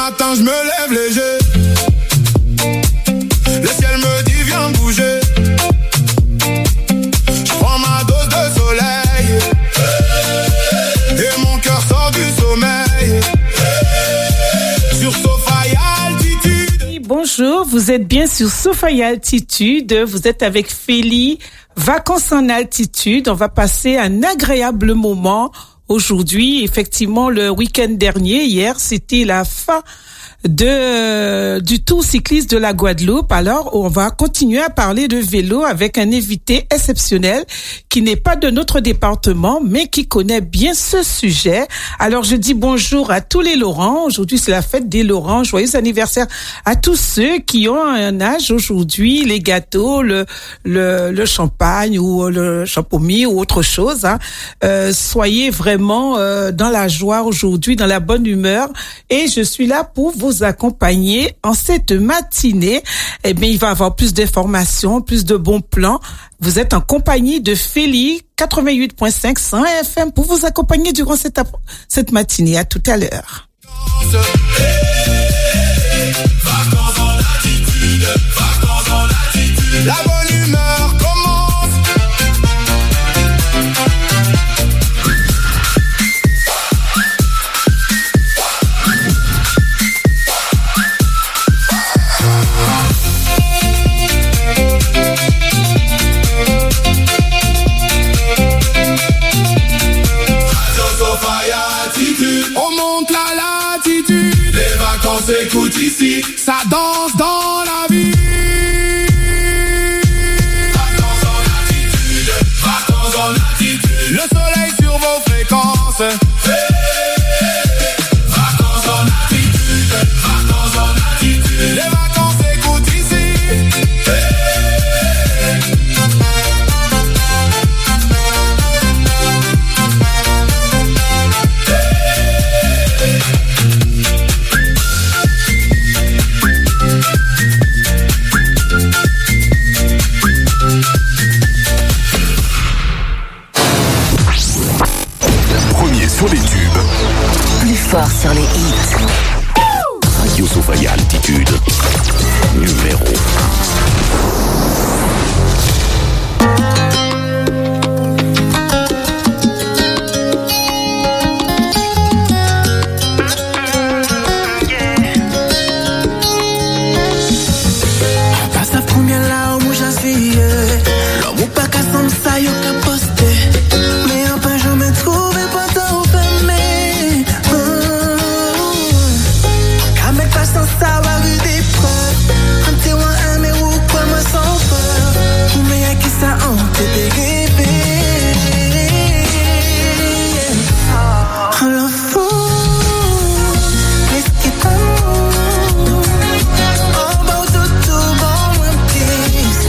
matin, je me lève léger. Le ciel me dit viens bouger. Je prends ma dose de soleil et mon cœur sort du sommeil. Sur Sophia Altitude. Bonjour, vous êtes bien sur Sophia Altitude. Vous êtes avec Félie, vacances en altitude. On va passer un agréable moment. Aujourd'hui, effectivement, le week-end dernier, hier, c'était la fin du tour cycliste de la Guadeloupe. Alors, on va continuer à parler de vélo avec un invité exceptionnel qui n'est pas de notre département, mais qui connaît bien ce sujet. Alors, je dis bonjour à tous les Laurents. Aujourd'hui, c'est la fête des Laurents. Joyeux anniversaire à tous ceux qui ont un âge aujourd'hui, les gâteaux, le champagne ou le champomis ou autre chose. Soyez vraiment dans la joie aujourd'hui, dans la bonne humeur. Et je suis là pour vous accompagner en cette matinée. Eh bien, il va y avoir plus d'informations, plus de bons plans. Vous êtes en compagnie de Félie 88.5 100 FM pour vous accompagner durant cette matinée. À tout à l'heure. Vacances en altitude, vacances en altitude. La bonne humeur commence. Écoute ici, ça danse dans la vie. Vacances en altitude, vacances en altitude. Le soleil sur vos fréquences. Vacances en altitude, vacances en altitude. Les vacances écoute ici. Sur les tubes, plus fort sur les hits. Radio Sophia Altitude, numéro 1. Passa combien là où j'assis, l'homme ou pas qu'à son ça yo qu'à poster, mais un pas jamais trouvé pas. Ça va vu des preuves. Un petit ou un mais ou quoi me sans peur. Ou mais y'a qui ça en te dérivé. Oh la fou. Qu'est-ce qui t'amour. Oh bah tout bon moins petit.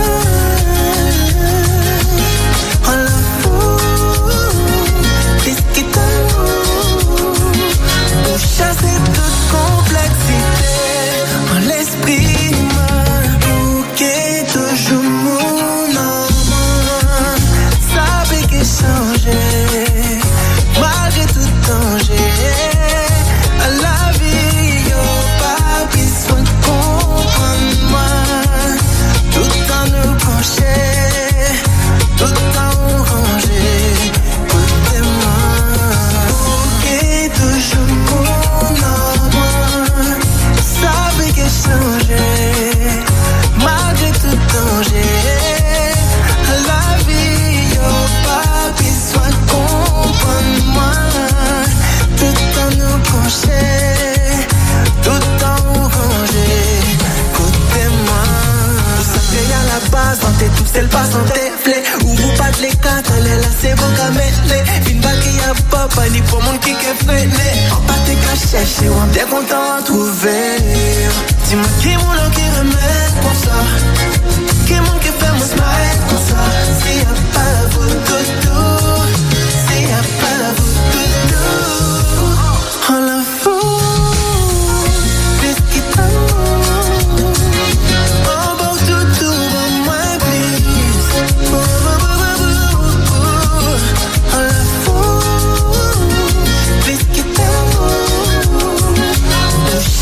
Oh la fou. Qu'est-ce qui t'amour. Pour chasser toute complexité. L'esprit bouquet toujours mon amour. Ça fait que changer malgré tout danger. La vie y'a pas besoin de comprendre moi. Tout en nous pencher, tout en nous ranger. Écoutez-moi. Bouquet toujours mon amour. Ça fait que changer malgré tout danger. La vie y'a pas besoin de comprendre moi. Tout en nous pencher, tout en nous ranger. Écoutez-moi. Vous savez à la base, dans tes tout c'est pas sans tes flés. Ou vous battez les quatre, les là c'est vos gamelles. Une balle qui a pas, pas ni pour mon qui est freiné. En pas tes cachets, chez moi, bien content à trouver. Dis-moi qui mon qui remet pour ça. Qui mon qui fait mon smile pour ça. S'il y a pas vous tout. S'il y a pas vous tout. Oh la fou. Qu'est-ce qui t'amour. Oh bon tout, bon moi please. Oh la fou. Qu'est-ce qui t'amour.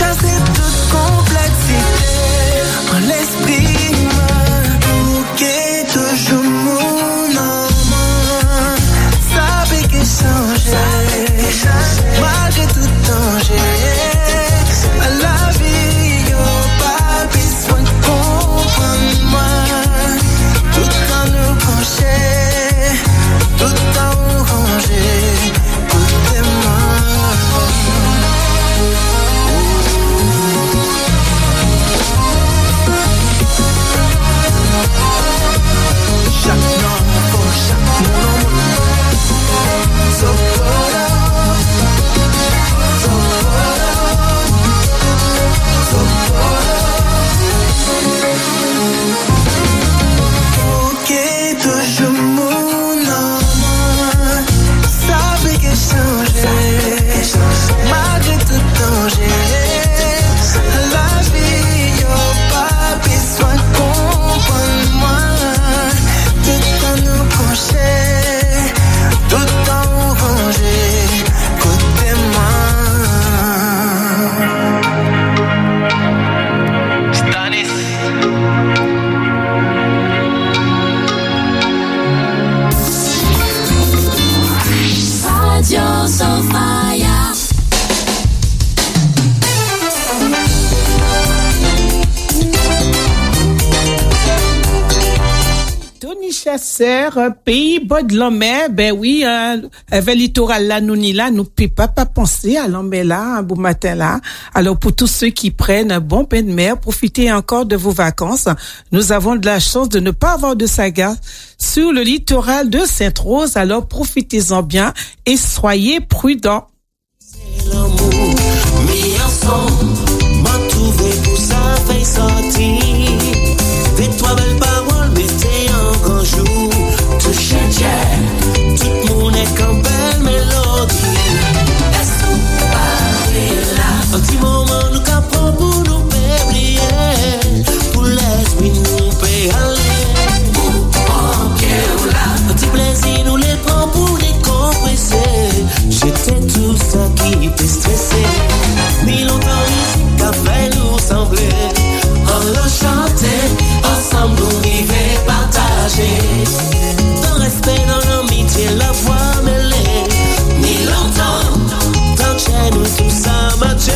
serre, pays bas de l'homme, ben oui, avec littoral là, nous ni là, nous peut pas penser à l'homme là, un beau matin là. Alors pour tous ceux qui prennent un bon bain de mer, profitez encore de vos vacances. Nous avons de la chance de ne pas avoir de saga sur le littoral de Sainte-Rose, alors profitez-en bien et soyez prudents. C'est l'amour, mis ensemble, m'a trouvé pour ça, fait sortir. Fais toi belle parole, mettez en grand jour. Tout change, tout le monde est comme belle mélodie. Laisse-nous parler là. Un petit moment, nous capons pour nous oublier. Pour l'esprit, nous peut aller. Ok, là. Un petit plaisir, nous les prend pour décompresser. J'étais tout ça qui était stressé. Mais longtemps ici, qu'a fait nous sembler. On le chantait, ensemble nous vivait partager. Dans respect, dans l'amitié, la voix mêlée. Ni longtemps, tant que chez nous tout ça matchait.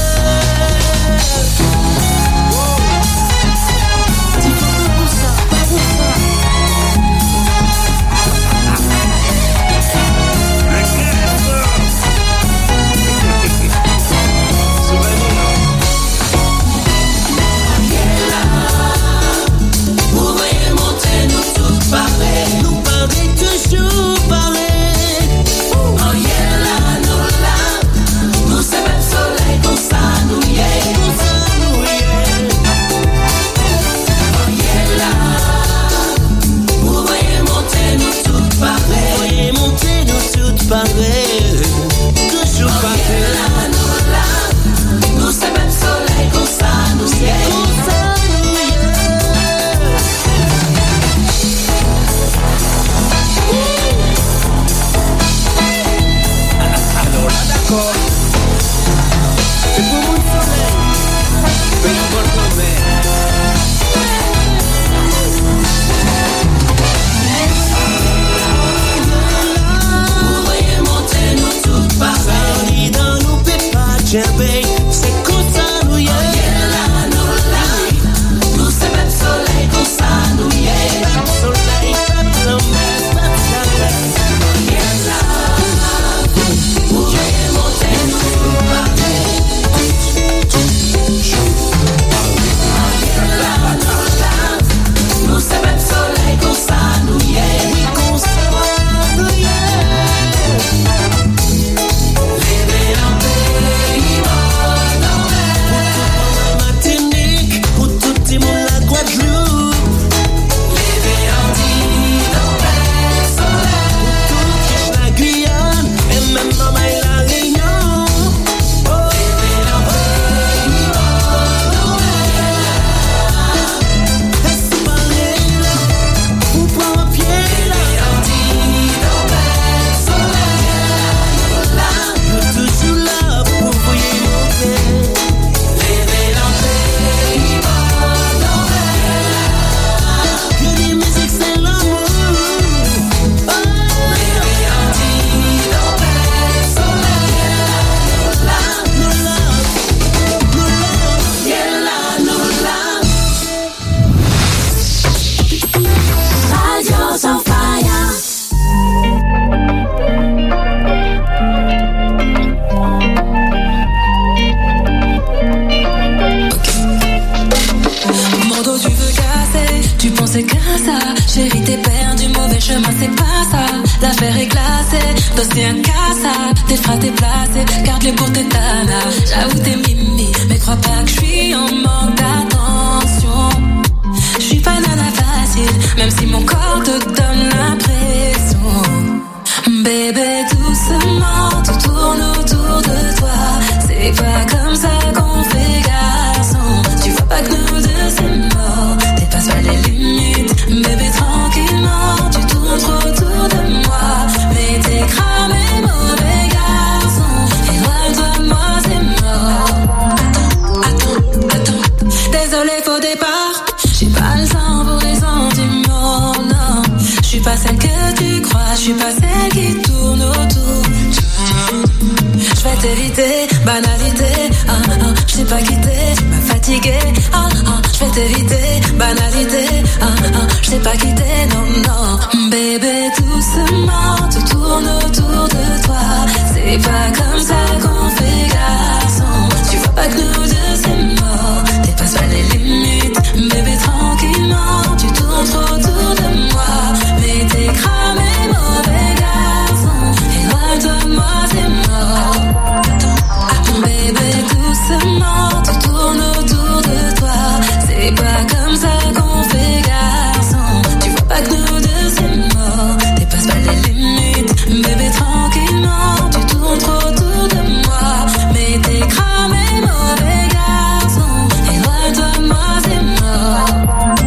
Chérie, t'es perdu, mauvais chemin, c'est pas ça. L'affaire est classée, dossier incassable. Tes phrases déplacées, garde-les pour tes tanas. J'avoue t'es mimi, mais crois pas que je suis en manque d'attention. Je suis pas nana facile, même si mon corps te donne l'impression. Bébé, doucement, tout tourne autour de toi. C'est pas comme ça qu'on fait garçon. Tu vois pas que nous deux c'est mort. Dépasse pas les limites, bébé, tranquillement. Tu tournes trop autour de moi. Mais t'es cramé, mauvais garçon. Éloigne-toi de moi, c'est mort. Attends. Désolé, faux départ. J'ai pas le temps pour les sentiments, non. Je suis pas celle que tu crois. Je suis pas celle qui tourne autour. Je vais t'éviter, banalité. Je sais pas quitter, tu m'as fatigué. Je vais t'éviter, banalité. Je sais pas quitter, non. Bébé, doucement, tout tourne autour de toi. C'est pas comme ça qu'on fait, garçon. Tu vois pas que nous deux c'est mort. Dépasse pas les limites, bébé, tranquillement. Tu tournes trop autour de moi. Mais t'es cramé, mauvais garçon. Et loin de moi c'est mort. Bébé, doucement, tout tourne autour de toi. C'est pas comme ça qu'on fait, garçon. Tu vois pas que nous deux c'est mort. Dépasse pas les limites, bébé, tranquillement. Tu tournes trop autour de moi. Mais t'es cramé, mauvais garçon. Et loin de moi c'est mort.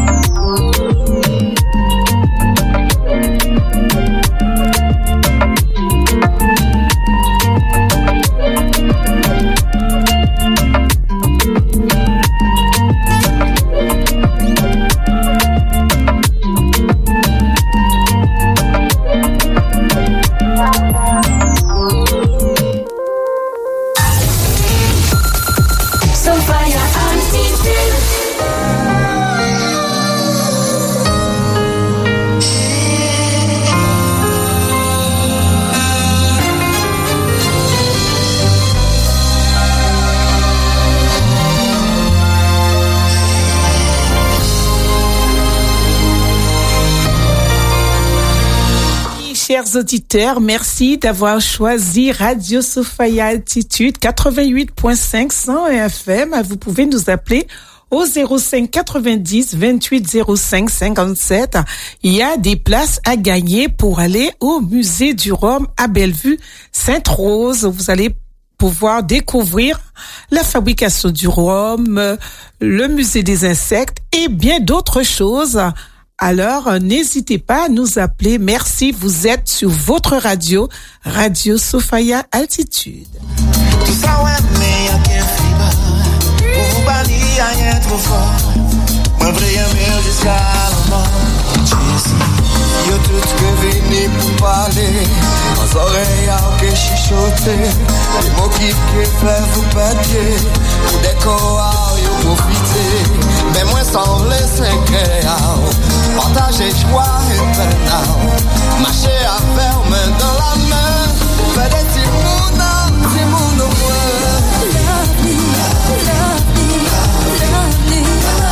Chers auditeurs, merci d'avoir choisi Radio Sophia Altitude 88.5 100 FM. Vous pouvez nous appeler au 05 90 28 05 57. Il y a des places à gagner pour aller au musée du Rhum à Bellevue Sainte-Rose. Vous allez pouvoir découvrir la fabrication du rhum, le musée des insectes et bien d'autres choses. Alors, n'hésitez pas à nous appeler. Merci, vous êtes sur votre radio, Radio Sophia Altitude. Tout ça, ouais, mais y'a qu'un friba. Pour vous bannir, rien trop fort. Moi, vraiment, jusqu'à la mort. Y'a tout ce que venu pour parler. Aux oreilles, y'a que chichoter. Les mots qui fait vous péter. Pour décorer, y'a profiter. Mais moi, sans laisser créer. Partager joie et peine. Marcher à ferme dans la main. Faire des petits mouns au moins. Love me, love me, love me,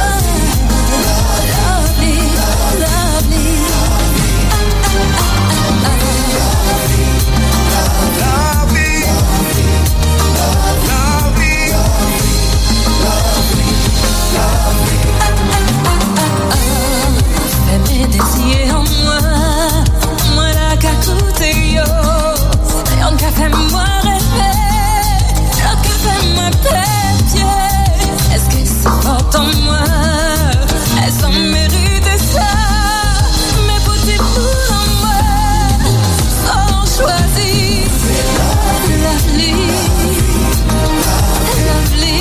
love me, love me. Fais mes désirs en moi, moi la tout est yo. Rien qu'à faire moi rêver, rien qu'à faire moi plaisir. Est-ce que c'est fort en moi? Est-ce qu'on mérite ça? Mais pour tes boules en moi, sans choisir. Lovely, lovely,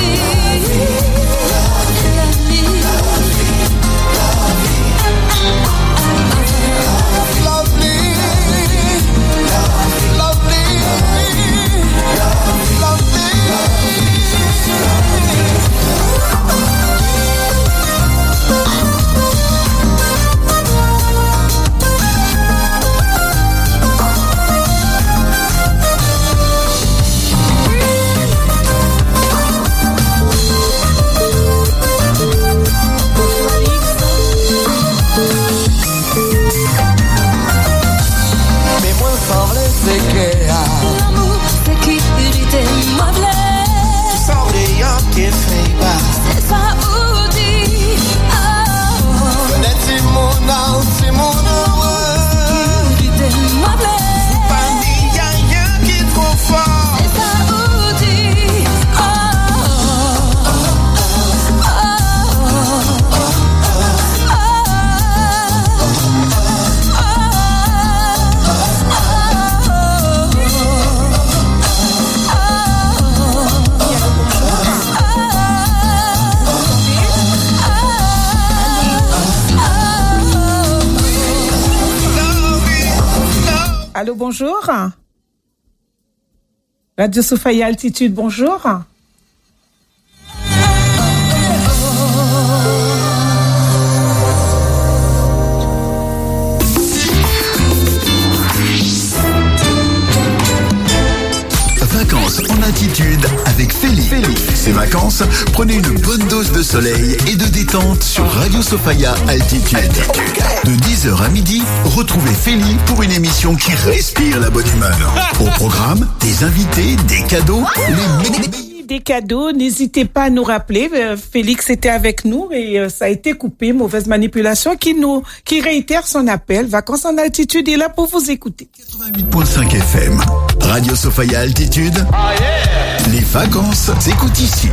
l'amour, sécurité, moi blesse. Tu sens rien qui fait bas. C'est ça ou dit. C'est mon âme, c'est mon amour. Sécurité, moi blesse. Pas ni y'a rien qui est trop fort. C'est ça ou dit. Allô, bonjour. Radio Sophia Altitude, bonjour. vacances, prenez une bonne dose de soleil et de détente sur Radio Sophia Altitude. De 10h à midi, retrouvez Feli pour une émission qui respire la bonne humeur. Au programme, des invités, des cadeaux, des cadeaux, n'hésitez pas à nous rappeler. Félix était avec nous et ça a été coupé, mauvaise manipulation, qui réitère son appel. Vacances en altitude est là pour vous écouter. 88.5 FM, Radio Sophia Altitude. Les vacances s'écoutent ici.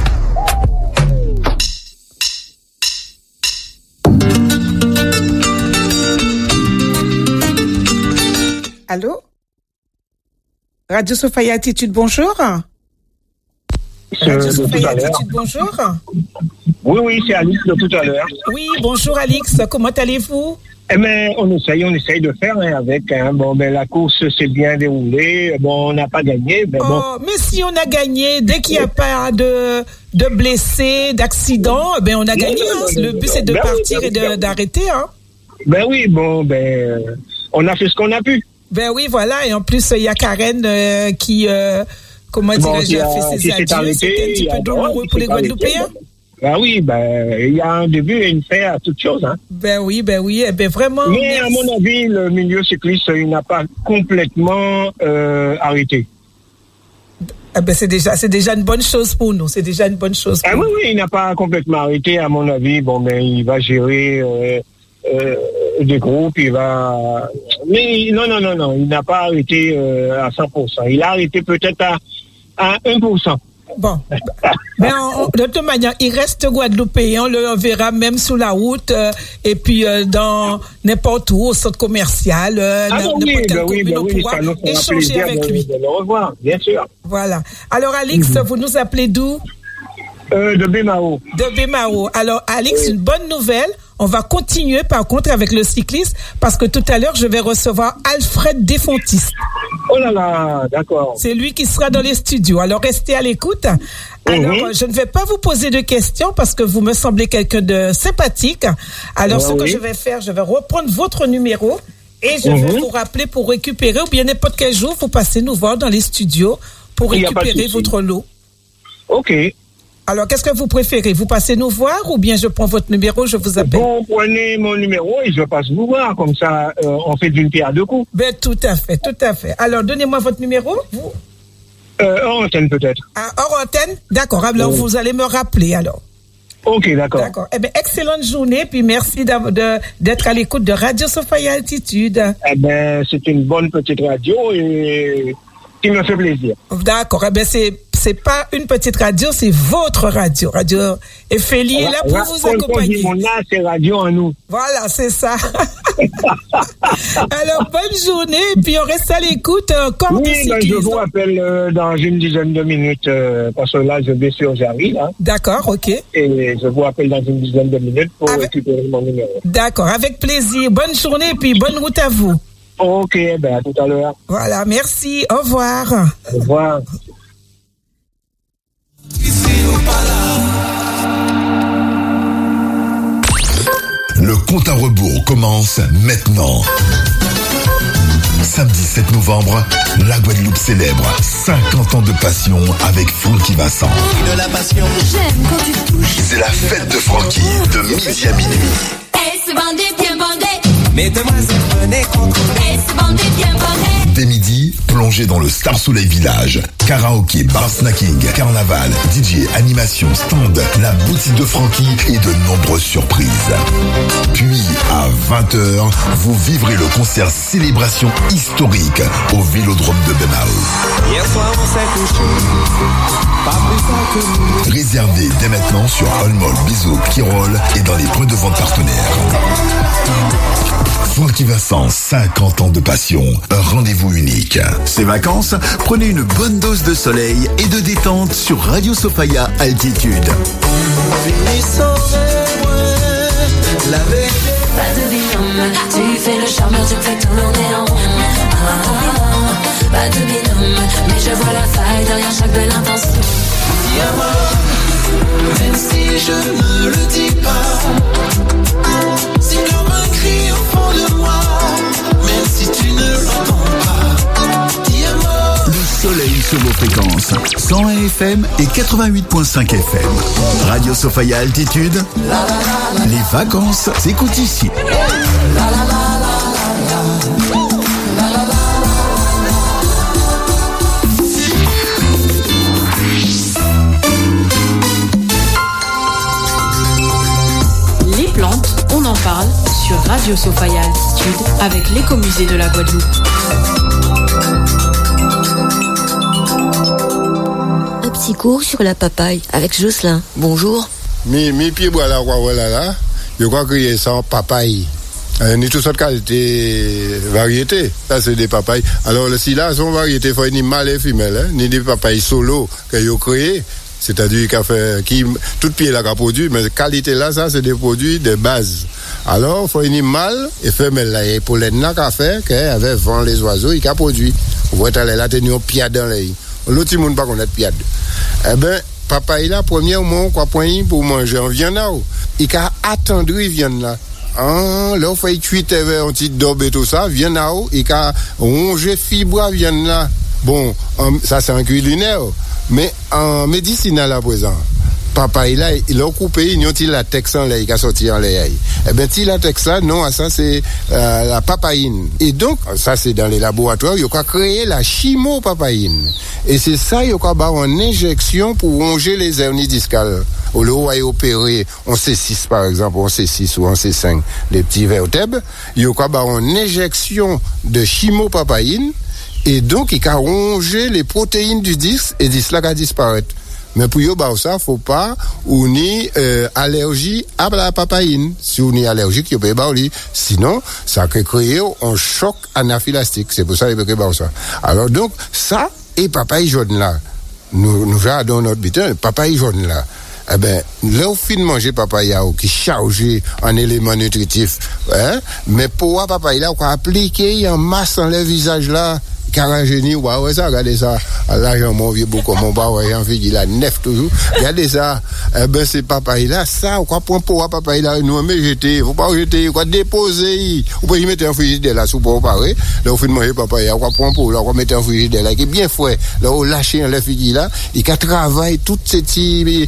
Allô? Radio Sophia Altitude, bonjour. Radio Sophia Altitude, bonjour. Oui, c'est Alix de tout à l'heure. Oui, bonjour Alix, comment allez-vous? Eh bien, on essaye de faire avec. La course s'est bien déroulée. Bon, on n'a pas gagné. Mais mais si on a gagné, dès qu'il n'y a pas de blessés, d'accidents, on a gagné. Le but, c'est de partir et d'arrêter. On a fait ce qu'on a pu. Oui, voilà. Et en plus, il y a Karen qui... a fait ses adieux. C'était un petit peu douloureux pour les Guadeloupéens. Il y a un début et une fin à toute chose. Hein. Vraiment. Mais à mon avis, le milieu cycliste, il n'a pas complètement arrêté. C'est déjà une bonne chose pour nous. C'est déjà une bonne chose. Oui, il n'a pas complètement arrêté. À mon avis, il va gérer des groupes. Il va. Mais non, il n'a pas arrêté à 100%. Il a arrêté peut-être à 1%. Bon, mais de toute manière, il reste Guadeloupéen, on le verra même sous la route et puis dans n'importe où, au centre commercial, n'importe quelle commune, on pourra échanger avec lui. De le revoir, bien sûr. Voilà. Alors, Alix, vous nous appelez d'où? De Bémao. De Bémao. Alors, Alix, une bonne nouvelle. On va continuer, par contre, avec le cycliste, parce que tout à l'heure, je vais recevoir Alfred Desfontis. Oh là là, d'accord. C'est lui qui sera dans les studios. Alors, restez à l'écoute. Alors, je ne vais pas vous poser de questions parce que vous me semblez quelqu'un de sympathique. Alors, que je vais faire, je vais reprendre votre numéro et je vais vous rappeler pour récupérer, ou bien n'importe quel jour, vous passez nous voir dans les studios pour récupérer votre lot. OK. Alors, qu'est-ce que vous préférez? Vous passez nous voir ou bien je prends votre numéro, je vous appelle? Vous prenez mon numéro et je passe vous voir. Comme ça, on fait d'une pierre deux coups. Tout à fait. Alors, donnez-moi votre numéro. Hors antenne peut-être. Hors antenne? D'accord. Alors, vous allez me rappeler alors. OK, d'accord. D'accord. Excellente journée, puis merci d'être à l'écoute de Radio Sophia Altitude. C'est une bonne petite radio et qui me fait plaisir. D'accord. C'est pas une petite radio, c'est votre radio. Radio Feli est là pour vous accompagner. Mon âge, c'est radio en nous. Voilà, c'est ça. Alors, bonne journée, et puis on reste à l'écoute. Je vous rappelle dans une dizaine de minutes, parce que là, je vais sur Jarry, là. D'accord, OK. Et je vous rappelle dans une dizaine de minutes pour récupérer mon numéro. D'accord, avec plaisir. Bonne journée, et puis bonne route à vous. OK, à tout à l'heure. Voilà, merci. Au revoir. Au revoir. Le compte à rebours commence maintenant. Samedi 7 novembre, la Guadeloupe célèbre 50 ans de passion avec Francky Vincent. De la passion. J'aime quand tu touches. C'est la fête de Francky de midi à minuit. Et ce bandit bien bandé. Mais demoiselles, venez contre. Et ce bandit bien bandé. Dès midi, plongez dans le Star Soleil Village. Karaoké, bar snacking, carnaval, DJ, animation, stand, la boutique de Francky et de nombreuses surprises. Puis, à 20h, vous vivrez le concert célébration historique au Vélodrome de Bémao. Hier soir, on s'est couché. Pas plus tard que nous. Réservé dès maintenant sur Allmall, Bisou, Kirol et dans les points de vente partenaires. Francky Vincent, 50 ans de passion, un rendez-vous unique. Ces vacances, prenez une bonne dose de soleil et de détente sur Radio Sophia Altitude. Pas de binôme, tu fais le charmeur, tu me fais tourner en rond. Pas de binôme, mais je vois la faille derrière chaque belle intention. Même si je ne le dis pas, c'est comme un cri au fond de moi. Même si tu ne l'entends pas, dis-moi. Le soleil sur vos fréquences, 101 FM et 88.5 FM. Radio Sophia Altitude. Les vacances s'écoutent ici. Les plantes, on en parle sur Radio Sophia Altitude avec l'écomusée de la Guadeloupe. Un petit cours sur la papaye avec Jocelyn. Bonjour. Mes pieds bois là, voilà, je crois qu'il y a ça papaye. Ni toutes sortes de qualités, variétés. Ça, c'est des papayes. Alors, si là, sont variétés, il faut ni mâle et femelle, hein, ni des papayes solo que vous créez. C'est-à-dire tout pied là qu'a produit, mais qualité là, ça, c'est des produits de base. Alors, il faut ni mâle et femelle là. Et pour les là qu'a fait, qu'avec vent les oiseaux, il a produit. Vous voyez, là, tenir un pied dans les. L'autre monde pas connaître pied. Eh ben, papaye là, premièrement, quoi, point pour manger en viande là. Il a attendri viande là. Là, il faut cuire un petit daube et tout ça, viande là, il a rongé fibre viande là. Bon, ça c'est un culinaire. Mais en médicinal à présent, papaye là, il a coupé, il y a un latex en lait, il a sorti en lait. Eh bien, petit latex là, non, ça c'est la papaïne. Et donc, ça c'est dans les laboratoires, il y a créé la chimopapaïne. Et c'est ça, il y a en injection pour ronger les hernies discales. Au lieu où il a opéré en C6 par exemple, en C6 ou en C5, les petits vertèbres, il y a en injection de chimopapaïne. Et donc, il a rongé les protéines du disque et disque là va disparaître. Mais pour ça, faut pas ou ni allergie à la papaïne. Si on est allergique, il peut pas lui. Sinon, ça peut créer un choc anaphylactique. C'est pour ça qu'il peut pas ça. Alors donc, ça et papaye jaune là. Nous dans notre bitin, papaye jaune là. Eh ben, là, au fin de manger papaye qui est chargé en éléments nutritifs, hein, mais pour papaye là, on peut appliquer en masse dans le visage là. Caragénie, ouais, ça, regardez ça. Là, j'ai mon vieux beaucoup, mon bas, ouais, j'ai envie qu'il a neuf toujours. Regardez ça. Eh ben, c'est papaye là, ça, on croit point pour papaye là, nous, mais jeter, faut pas jeter, on croit déposer. On peut y mettre un frigidaire là, sous pour pareil. Là, au fin de manger papaye, on croit point pour, là, on va mettre un frigidaire là, qui est bien frais. Là, on lâche un figuier là, il travaille toutes ces petits,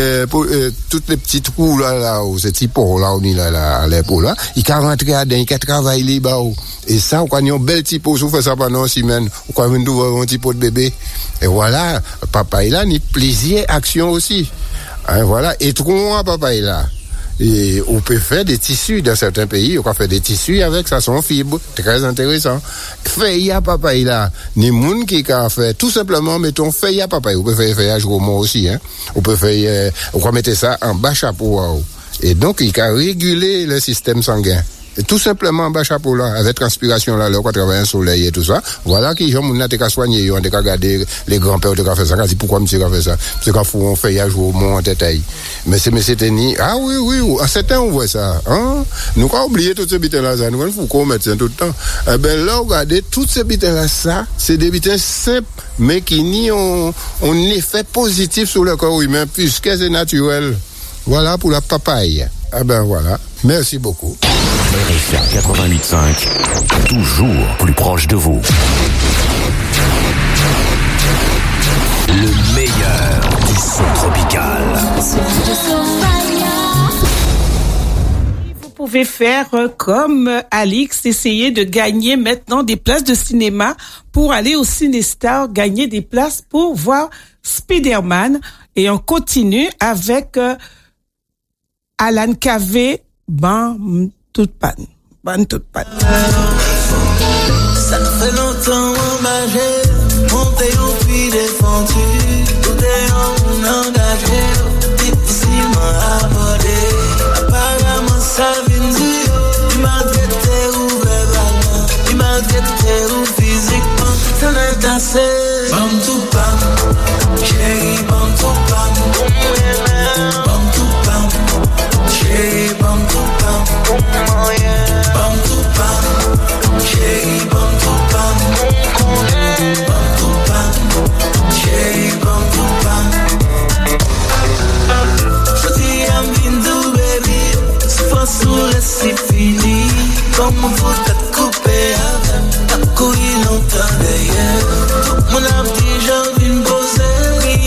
toutes les petits trous là, ces petits pots là, on y là, les pots là, il a rentré à dedans, il travaille les bas. Et ça, on croit un bel petit pot, on fait ça pendant 6 semaines. On croit un petit pot de bébé. Et voilà, papaye là, ni plaisir, action aussi. Hein, voilà, et tronc à papaye là. Et on peut faire des tissus dans certains pays, on peut faire des tissus avec ça, son fibre, très intéressant. Feuille à papaye là, ni moun qui a fait, tout simplement, mettons feuille à papaye. On peut faire feuillage roman aussi, hein. On peut faire, on peut mettre ça en bas chapeau. Et donc, il a régulé le système sanguin. Et tout simplement en bas chapeau là, avec transpiration là, on va travailler un soleil et tout ça. Voilà qui gens moun n'a soigné, on a regardé les grands-pères de fait ça. Dit pourquoi monsieur a fait ça? Parce qu'on faut un feuillage au mont en détail. Mais c'était ni ah oui, en certains on voit ça. Hein? Nous pas oublier tout ce bitin là ça, nous faut qu'on mette ça tout le temps. Eh ben là regardez tous ces bitins là ça, c'est des bitins simples mais qui ni ont effet positif sur le corps humain puisque c'est naturel. Voilà pour la papaye. Ah ben voilà. Merci beaucoup. RFA 88.5, toujours plus proche de vous. Le meilleur du son tropical. Vous pouvez faire comme Alix, essayer de gagner maintenant des places de cinéma pour aller au Cinestar, gagner des places pour voir Spider-Man. Et on continue avec Alan Cavé, toute panne. Ça fait longtemps on marche, monté au puits défendu, tout est en engagé, difficilement abordé. Apparemment ça vient du maltraité ou verbalement, du maltraité ou physiquement, ça n'est assez. Bam tout pam, chérie, bam tout pam, bam tout pam, chérie, bam tout pam, bam tout pam, chérie, bam tout pam, bam tout pam, chérie, bam tout pam. Je dis I'm into baby, c'est pas sous le c'est fini, comme vous t'êtes coupé avec, t'as couillé longtemps d'ailleurs. Mon ami, j'ai envie de poser,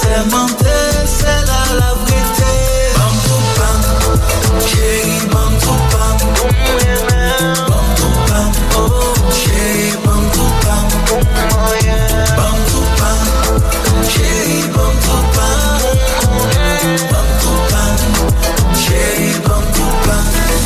t'ai menté, c'est là la vérité. Bam tout bam, chérie, bam tout bam. Bam tout bam, oh chérie, bam tout bam. Bam tout bam, chérie, bam tout bam. Bam tout bam, chérie, bam tout bam.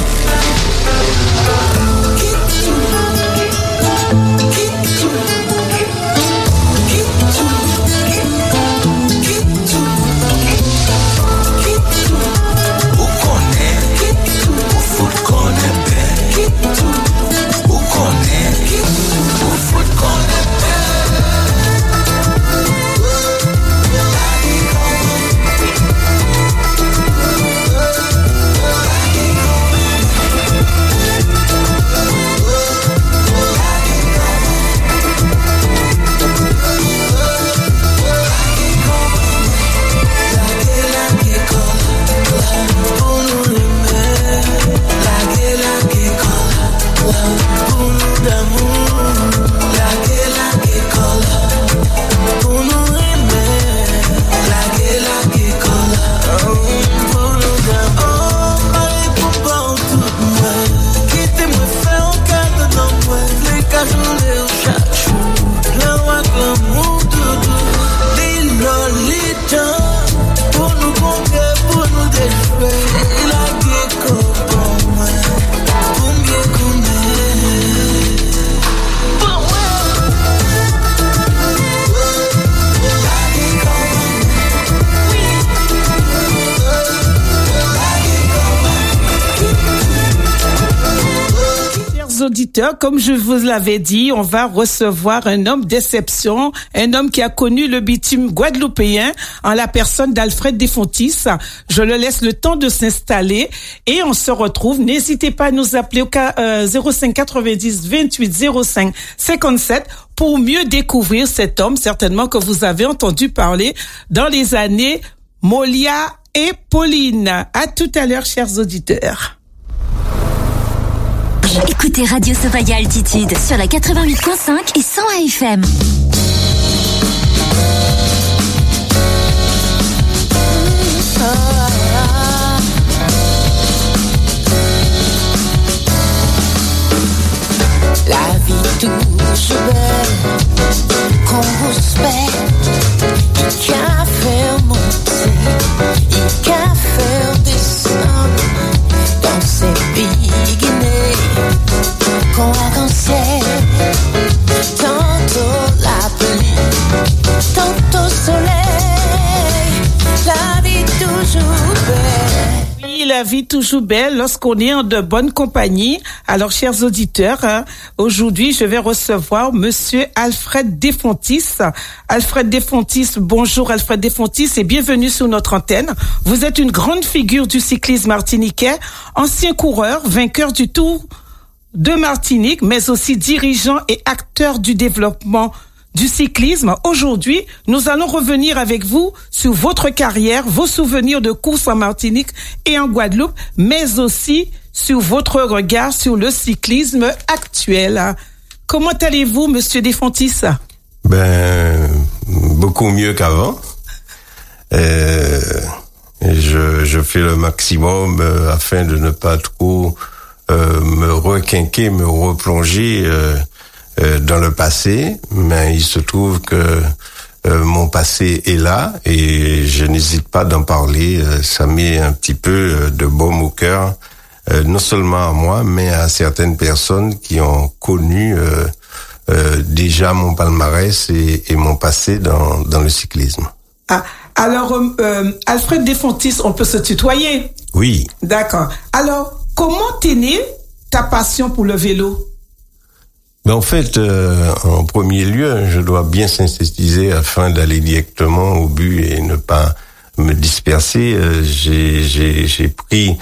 Auditeurs, comme je vous l'avais dit, on va recevoir un homme d'exception, un homme qui a connu le bitume guadeloupéen en la personne d'Alfred Desfontis. Je le laisse le temps de s'installer et on se retrouve. N'hésitez pas à nous appeler au 05 90 28 05 57 pour mieux découvrir cet homme, certainement que vous avez entendu parler dans les années Molia et Pauline. À tout à l'heure, chers auditeurs. Écoutez Radio Sophia Altitude sur la 88.5 et 100 FM. La vie toujours belle, qu'on respecte, il qu'à faire monter, il qu'à faire descendre dans ses beginnings. Qu'on arc-en-ciel, tantôt la pluie, tantôt soleil, la vie toujours belle. Oui, la vie toujours belle lorsqu'on est en de bonne compagnie. Alors, chers auditeurs, aujourd'hui, je vais recevoir Monsieur Alfred Desfontis. Alfred Desfontis, bonjour Alfred Desfontis et bienvenue sur notre antenne. Vous êtes une grande figure du cyclisme martiniquais, ancien coureur, vainqueur du Tour de Martinique, mais aussi dirigeant et acteur du développement du cyclisme. Aujourd'hui, nous allons revenir avec vous sur votre carrière, vos souvenirs de course en Martinique et en Guadeloupe, mais aussi sur votre regard sur le cyclisme actuel. Comment allez-vous, Monsieur Desfontis? Beaucoup mieux qu'avant. Je fais le maximum afin de ne pas trop me requinquer, me replonger dans le passé, mais il se trouve que mon passé est là et je n'hésite pas d'en parler. Ça met un petit peu de baume au cœur, non seulement à moi, mais à certaines personnes qui ont connu déjà mon palmarès et mon passé dans le cyclisme. Ah, alors, Alfred Desfontis, on peut se tutoyer? Oui. D'accord. Alors, comment t'es né ta passion pour le vélo? En fait, en premier lieu, je dois bien synthétiser afin d'aller directement au but et ne pas me disperser. J'ai pris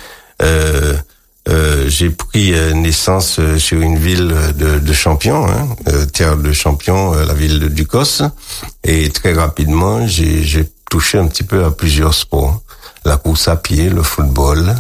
naissance sur une ville de champions, terre de champions, la ville de Ducos, et très rapidement j'ai touché un petit peu à plusieurs sports, la course à pied, le football.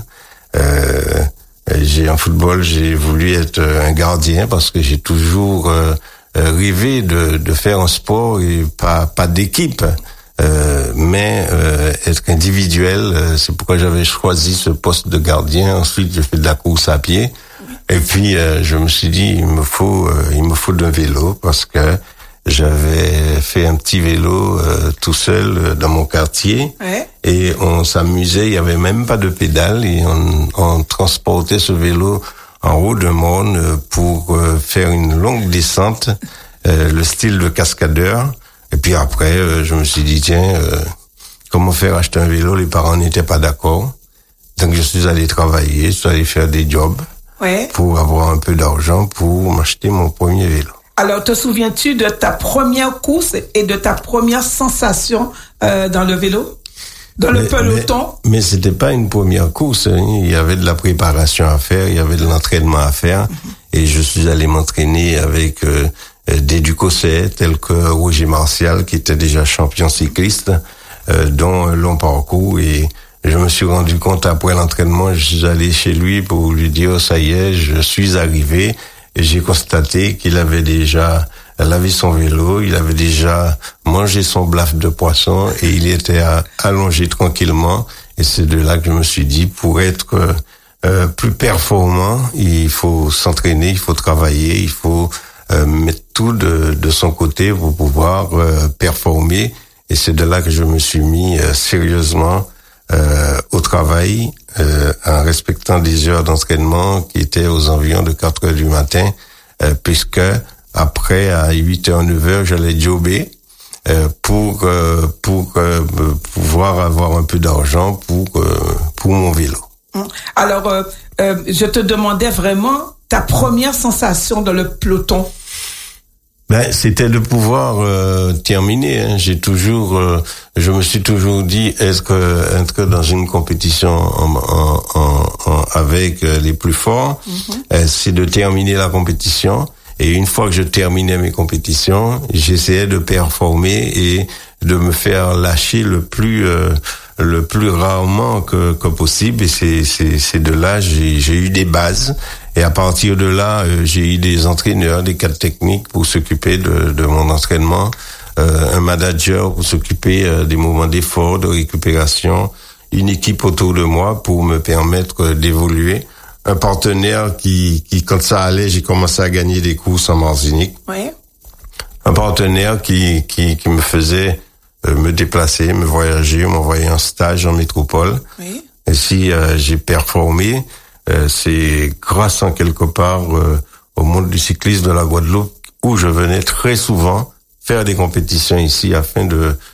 En football, j'ai voulu être un gardien parce que j'ai toujours rêvé de faire un sport et pas d'équipe. mais être individuel, c'est pourquoi j'avais choisi ce poste de gardien. Ensuite, j'ai fait de la course à pied. Et puis, je me suis dit, il me faut d'un vélo parce que j'avais fait un petit vélo tout seul dans mon quartier. Ouais. Et on s'amusait, il y avait même pas de pédale et on transportait ce vélo en haut d'un morne pour faire une longue descente, le style de cascadeur. Et puis après, je me suis dit, tiens, comment faire acheter un vélo? Les parents n'étaient pas d'accord. Donc je suis allé travailler, je suis allé faire des jobs pour avoir un peu d'argent pour m'acheter mon premier vélo. Alors, te souviens-tu de ta première course et de ta première sensation dans le vélo? Dans le peloton? Mais c'était pas une première course. Hein. Il y avait de la préparation à faire, il y avait de l'entraînement à faire. Et je suis allé m'entraîner avec des Ducosset, tels que Roger Martial, qui était déjà champion cycliste, dont un long parcours. Et je me suis rendu compte après l'entraînement, je suis allé chez lui pour lui dire, ça y est, je suis arrivé. Et j'ai constaté qu'il avait déjà lavé son vélo, il avait déjà mangé son blaf de poisson et il était allongé tranquillement. Et c'est de là que je me suis dit, pour être plus performant, il faut s'entraîner, il faut travailler, il faut mettre tout de son côté pour pouvoir performer. Et c'est de là que je me suis mis sérieusement au travail, en respectant des heures d'entraînement qui étaient aux environs de 4 heures du matin, puisque après, à 8 heures, 9 heures, j'allais jobber, pour pouvoir avoir un peu d'argent pour mon vélo. Alors, je te demandais vraiment ta première sensation dans le peloton. Ben, c'était de pouvoir terminer. Hein. Je me suis toujours dit, est-ce que dans une compétition avec les plus forts, c'est de terminer la compétition. Et une fois que je terminais mes compétitions, j'essayais de performer et de me faire lâcher le plus rarement que possible. Et c'est de là j'ai eu des bases. Et à partir de là, j'ai eu des entraîneurs, des cadres techniques pour s'occuper de mon entraînement, un manager pour s'occuper des moments d'effort, de récupération, une équipe autour de moi pour me permettre d'évoluer, un partenaire qui quand ça allait, j'ai commencé à gagner des courses en Martinique. Oui. Un partenaire qui me faisait me déplacer, me voyager, m'envoyer en stage en métropole. Oui. Et si j'ai performé, c'est grâce en quelque part au monde du cyclisme de la Guadeloupe où je venais très souvent faire des compétitions ici afin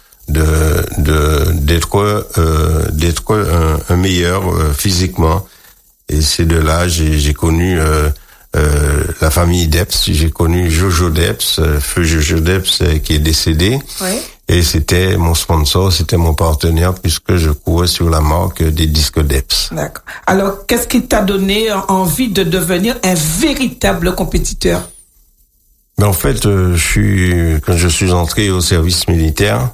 d'être un meilleur physiquement. Et c'est de là j'ai connu la famille Deps, j'ai connu Jojo Deps, feu Jojo Deps qui est décédé. Oui. Et c'était mon sponsor, c'était mon partenaire puisque je courais sur la marque des disques Deps. D'accord. Alors, qu'est-ce qui t'a donné envie de devenir un véritable compétiteur? Mais en fait, quand je suis entré au service militaire,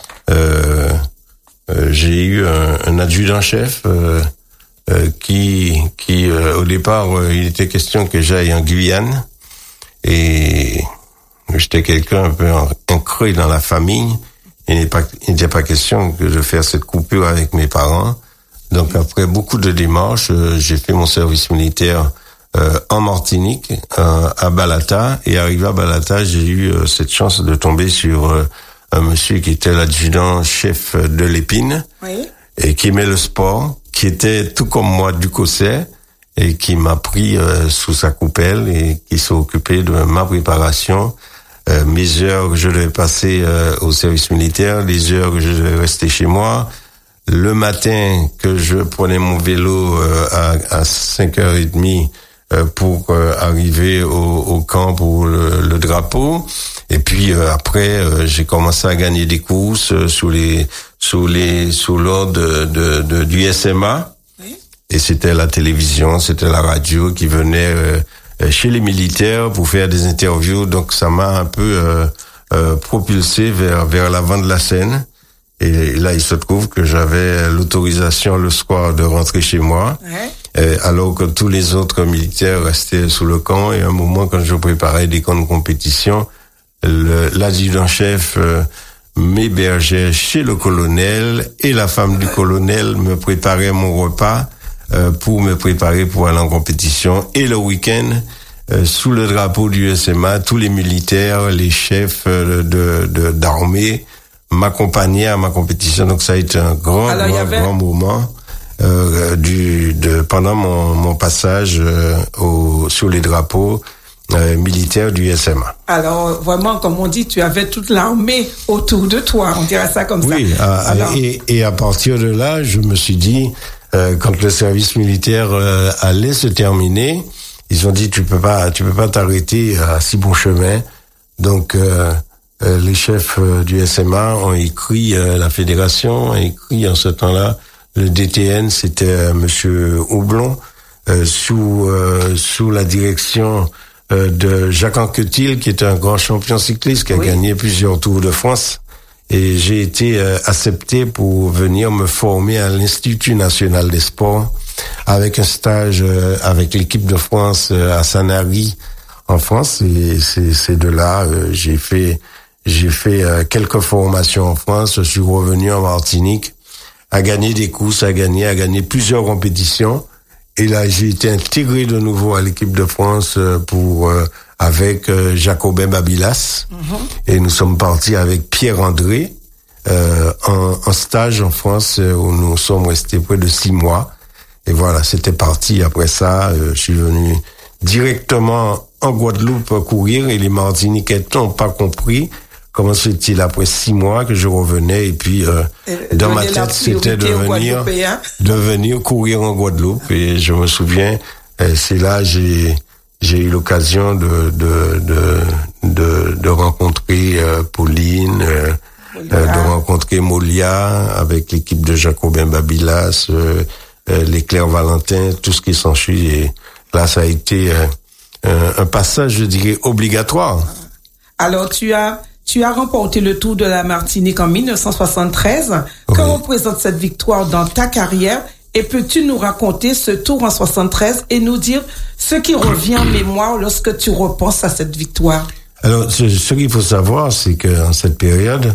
j'ai eu un adjudant-chef qui au départ, il était question que j'aille en Guyane et j'étais quelqu'un un peu ancré dans la famille. Il n'était pas question que de faire cette coupure avec mes parents. Donc après beaucoup de démarches, j'ai fait mon service militaire en Martinique, à Balata. Et arrivé à Balata, j'ai eu cette chance de tomber sur un monsieur qui était l'adjudant-chef de l'Épine, oui. Et qui aimait le sport, qui était tout comme moi du Ducosset, et qui m'a pris sous sa coupelle et qui s'est occupé de ma préparation. Mes heures que je devais passer au service militaire, les heures que je devais rester chez moi, le matin que je prenais mon vélo à 5h30 pour arriver au camp pour le drapeau, et puis après j'ai commencé à gagner des courses sous l'ordre du SMA. Oui. Et c'était la télévision, c'était la radio qui venait chez les militaires pour faire des interviews, donc ça m'a un peu propulsé vers l'avant de la scène. Et là, il se trouve que j'avais l'autorisation le soir de rentrer chez moi, ouais. Alors que tous les autres militaires restaient sous le camp. Et à un moment, quand je préparais des camps de compétition, l'adjudant-chef m'hébergeait chez le colonel et la femme du colonel me préparait mon repas pour me préparer pour aller en compétition. Et le week-end, sous le drapeau du SMA, tous les militaires, les chefs d'armée m'accompagnaient à ma compétition. Donc ça a été un grand moment pendant mon passage sur les drapeaux militaires du SMA. Alors vraiment, comme on dit, tu avais toute l'armée autour de toi, on dirait ça comme ça. Oui, et à partir de là, je me suis dit, quand le service militaire allait se terminer, ils ont dit tu peux pas t'arrêter à si bon chemin. Donc les chefs du SMA ont écrit, la fédération a écrit en ce temps-là, le DTN, c'était monsieur Houblon, sous la direction de Jacques Anquetil, qui était un grand champion cycliste, qui a gagné plusieurs Tours de France. Et j'ai été accepté pour venir me former à l'Institut national des sports, avec un stage avec l'équipe de France à Sanary en France. Et c'est de là j'ai fait quelques formations en France. Je suis revenu en Martinique, à gagner des courses, à gagner plusieurs compétitions. Et là, j'ai été intégré de nouveau à l'équipe de France avec Jacobin Babilas. Et nous sommes partis avec Pierre-André en stage en France où nous sommes restés près de 6 mois. Et voilà, c'était parti. Après ça, je suis venu directement en Guadeloupe courir et les Martiniquais n'ont pas compris comment c'est-il après 6 mois que je revenais et puis dans ma tête c'était de venir courir en Guadeloupe. Et je me souviens, c'est là j'ai eu l'occasion de rencontrer Pauline, de rencontrer Molia avec l'équipe de Jacobin Babilas, les Claire Valentin, tout ce qui s'ensuit. Et là ça a été un passage, je dirais, obligatoire. Alors tu as remporté le Tour de la Martinique en 1973. Oui. Que représente cette victoire dans ta carrière? Et peux-tu nous raconter ce Tour en 73 et nous dire ce qui revient en mémoire lorsque tu repenses à cette victoire? Alors, ce qu'il faut savoir, c'est qu'en cette période,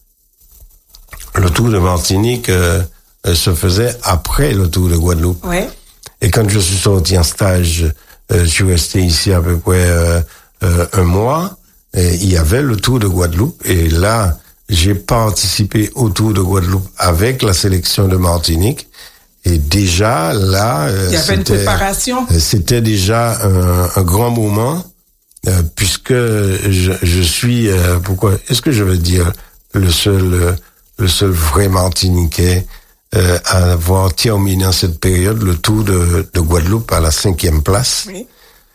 le Tour de Martinique se faisait après le Tour de Guadeloupe. Ouais. Et quand je suis sorti en stage, je suis resté ici à peu près 1 mois. Et il y avait le Tour de Guadeloupe et là, j'ai participé au Tour de Guadeloupe avec la sélection de Martinique. Et déjà, là, il y avait une préparation. C'était déjà un grand moment, puisque je suis, est-ce que je veux dire, le seul vrai Martiniquais à avoir terminé en cette période le Tour de Guadeloupe à la 5e place. Oui.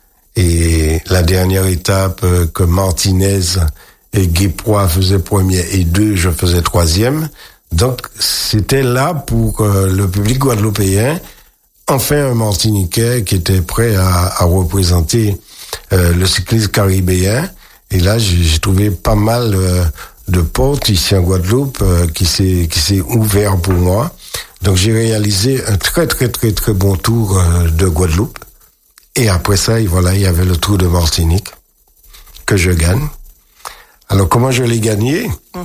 Et la dernière étape que Martinez et Guéproy faisaient premier et 2, je faisais 3e. Donc, c'était là pour le public guadeloupéen, enfin un Martiniquais qui était prêt à représenter le cyclisme caribéen. Et là, j'ai trouvé pas mal de portes ici en Guadeloupe qui s'est ouvert pour moi. Donc, j'ai réalisé un très, très, très, très bon tour de Guadeloupe. Et après ça, voilà, il y avait le Tour de Martinique que je gagne. Alors, comment je l'ai gagné?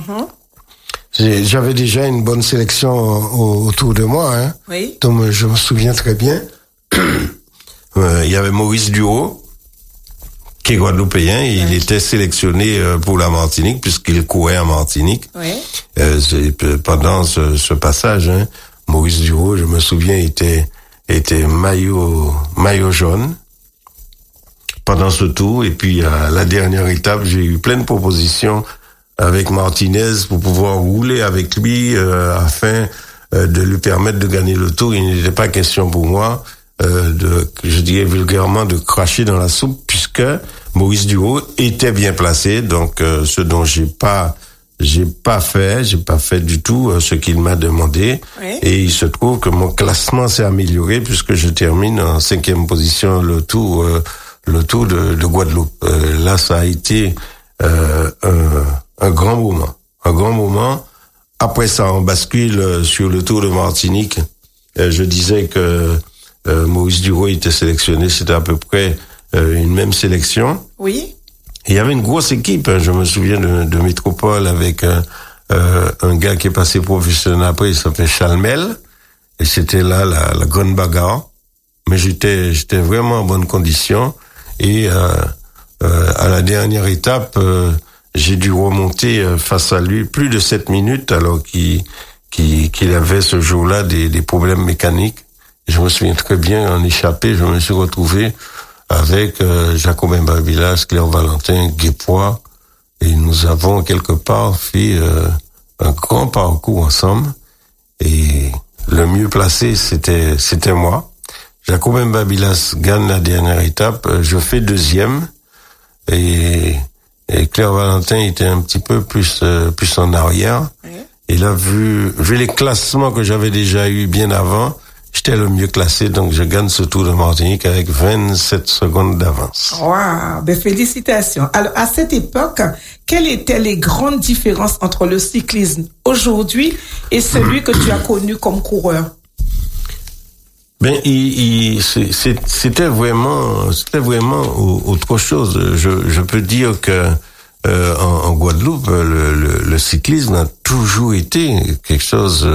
J'avais déjà une bonne sélection autour de moi, hein. Oui. Donc, je me souviens très bien. Il y avait Maurice Dureau, qui est guadeloupéen, et il était sélectionné pour la Martinique, puisqu'il courait en Martinique. Oui. Pendant ce passage, hein, Maurice Dureau, je me souviens, était maillot jaune pendant ce tour. Et puis à la dernière étape, j'ai eu plein de propositions avec Martinez pour pouvoir rouler avec lui afin de lui permettre de gagner le tour. Il n'était pas question pour moi je dirais vulgairement, de cracher dans la soupe, puisque Maurice Dureau était bien placé. Donc ce dont j'ai pas fait du tout ce qu'il m'a demandé. Oui. Et il se trouve que mon classement s'est amélioré puisque je termine en 5e position le tour de Guadeloupe. Là, ça a été un grand moment. Après ça, on bascule sur le Tour de Martinique. Je disais que Maurice Dureau était sélectionné, c'était à peu près une même sélection. Oui. Il y avait une grosse équipe, hein, je me souviens de Métropole avec un gars qui est passé professionnel après, il s'appelait Chalmel, et c'était là la grande bagarre. Mais j'étais vraiment en bonne condition, et à la dernière étape, j'ai dû remonter face à lui plus de 7 minutes, alors qu'il avait ce jour-là des problèmes mécaniques. Je me souviens très bien, en échappé, je me suis retrouvé avec Jacobin Babilas, Claire Valentin, Guépois, et nous avons quelque part fait un grand parcours ensemble, et le mieux placé, c'était moi. Jacobin Babilas gagne la dernière étape, je fais deuxième, et Claire Valentin était un petit peu plus en arrière. Oui. Et là, vu les classements que j'avais déjà eu bien avant, j'étais le mieux classé, donc je gagne ce Tour de Martinique avec 27 secondes d'avance. Waouh, ben félicitations. Alors, à cette époque, quelles étaient les grandes différences entre le cyclisme aujourd'hui et celui que tu as connu comme coureur? Ben, c'était vraiment autre chose. Je peux dire que en Guadeloupe, le cyclisme a toujours été quelque chose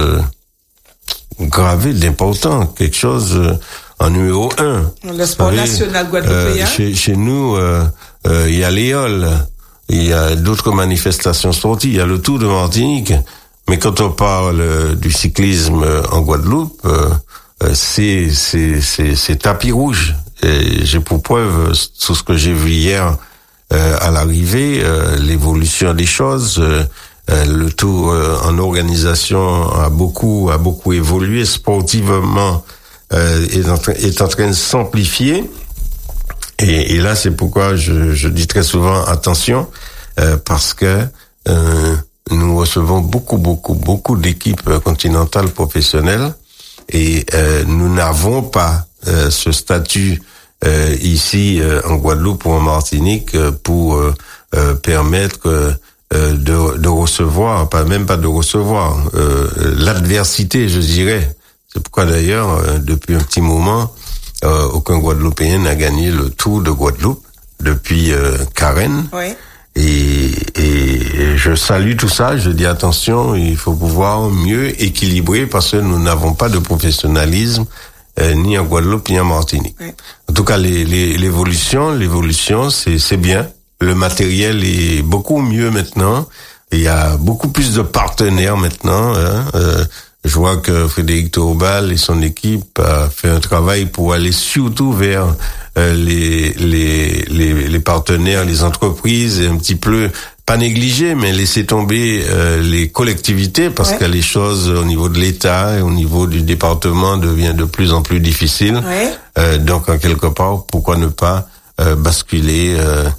gravé d'important, quelque chose en numéro 1. Le sport national guadeloupéen. Chez nous, il y a l'Éole, il y a d'autres manifestations sportives, il y a le Tour de Martinique. Mais quand on parle du cyclisme en Guadeloupe, c'est tapis rouge. Et j'ai pour preuve tout ce que j'ai vu hier à l'arrivée, l'évolution des choses. Le Tour en organisation a beaucoup évolué sportivement, est en train de s'amplifier. Et là, c'est pourquoi je dis très souvent attention, parce que nous recevons beaucoup d'équipes continentales professionnelles, et nous n'avons pas ce statut ici en Guadeloupe ou en Martinique pour permettre de recevoir, même pas de recevoir, l'adversité, je dirais. C'est pourquoi d'ailleurs, depuis un petit moment, aucun Guadeloupéen n'a gagné le Tour de Guadeloupe depuis Karen. Oui. Et je salue tout ça, je dis attention, il faut pouvoir mieux équilibrer, parce que nous n'avons pas de professionnalisme ni en Guadeloupe ni en Martinique. Oui. En tout cas, l'évolution, c'est bien. Le matériel est beaucoup mieux maintenant. Il y a beaucoup plus de partenaires maintenant. Je vois que Frédéric Tourbal et son équipe a fait un travail pour aller surtout vers les partenaires, les entreprises, et un petit peu pas négliger, mais laisser tomber les collectivités, parce que les choses au niveau de l'État et au niveau du département deviennent de plus en plus difficiles. Donc, en quelque part, pourquoi ne pas basculer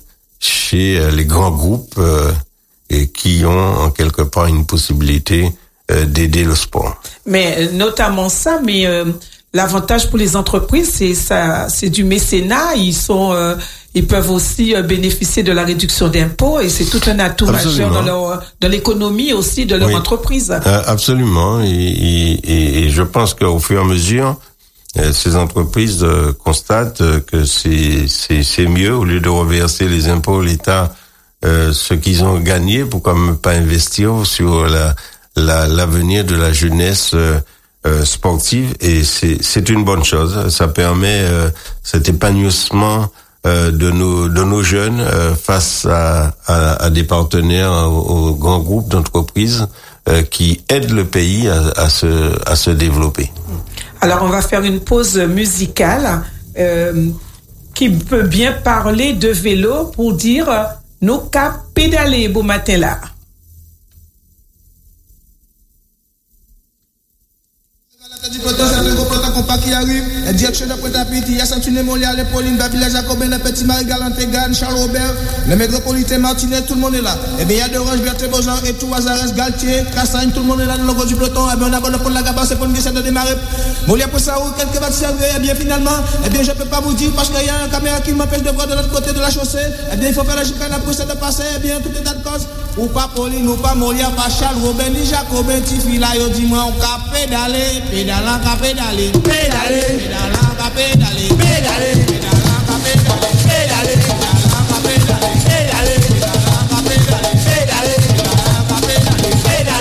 chez les grands groupes et qui ont en quelque part une possibilité d'aider le sport. Mais notamment ça, mais l'avantage pour les entreprises, c'est du mécénat. Ils peuvent aussi bénéficier de la réduction d'impôts, et c'est tout un atout majeur dans l'économie aussi de leur entreprise. Absolument. Et je pense qu'au fur et à mesure, ces entreprises constatent que c'est mieux, au lieu de reverser les impôts à l'État, ce qu'ils ont gagné, pourquoi ne pas investir sur l'avenir de la jeunesse sportive. Et c'est une bonne chose. Ça permet cet épanouissement de nos jeunes face à des partenaires, aux grands groupes d'entreprises qui aident le pays à se développer. Alors, on va faire une pause musicale qui peut bien parler de vélo pour dire nous qu'à pédaler beau matin là. Du potentiel, le gros potent compas qui arrive. La direction de Pointe-à-Pitre, Yassantune, Montréal, les Pauline, Babila, Jacobin, le Petit Marie, Galanté, Gann, Charles Robert, le métropolitain Martinet, tout le monde est là. Et bien, il y a d'Orange, Bertré Beaujean, et tout, Azares, Galtier, Cassagne, tout le monde est là dans le logo du peloton. Et bien, on a bon pour la gabasse, c'est pour une question de démarrer. Bon, il y a pour ça, quelques va te servir. Et bien, finalement, eh bien, je peux pas vous dire, parce qu'il y a un caméra qui m'empêche de voir de l'autre côté de la chaussée. Eh bien, il faut faire la chicane après ça de passer. Eh bien, tout est de cause. Ou pas Pauline, ou pas Molia, pas Charles Robert, ni Jacobin, Tifi, là, yo, dis-moi, on ca pédaler, pédalant, ca pédaler, pédaler, pédalant, ca pédaler, pédaler, pédalant, ca pédaler, pédaler, pédalant, ca pédaler, pédaler, pédalant, ca pédaler, pédaler, pédalant, ca pédaler, pédaler.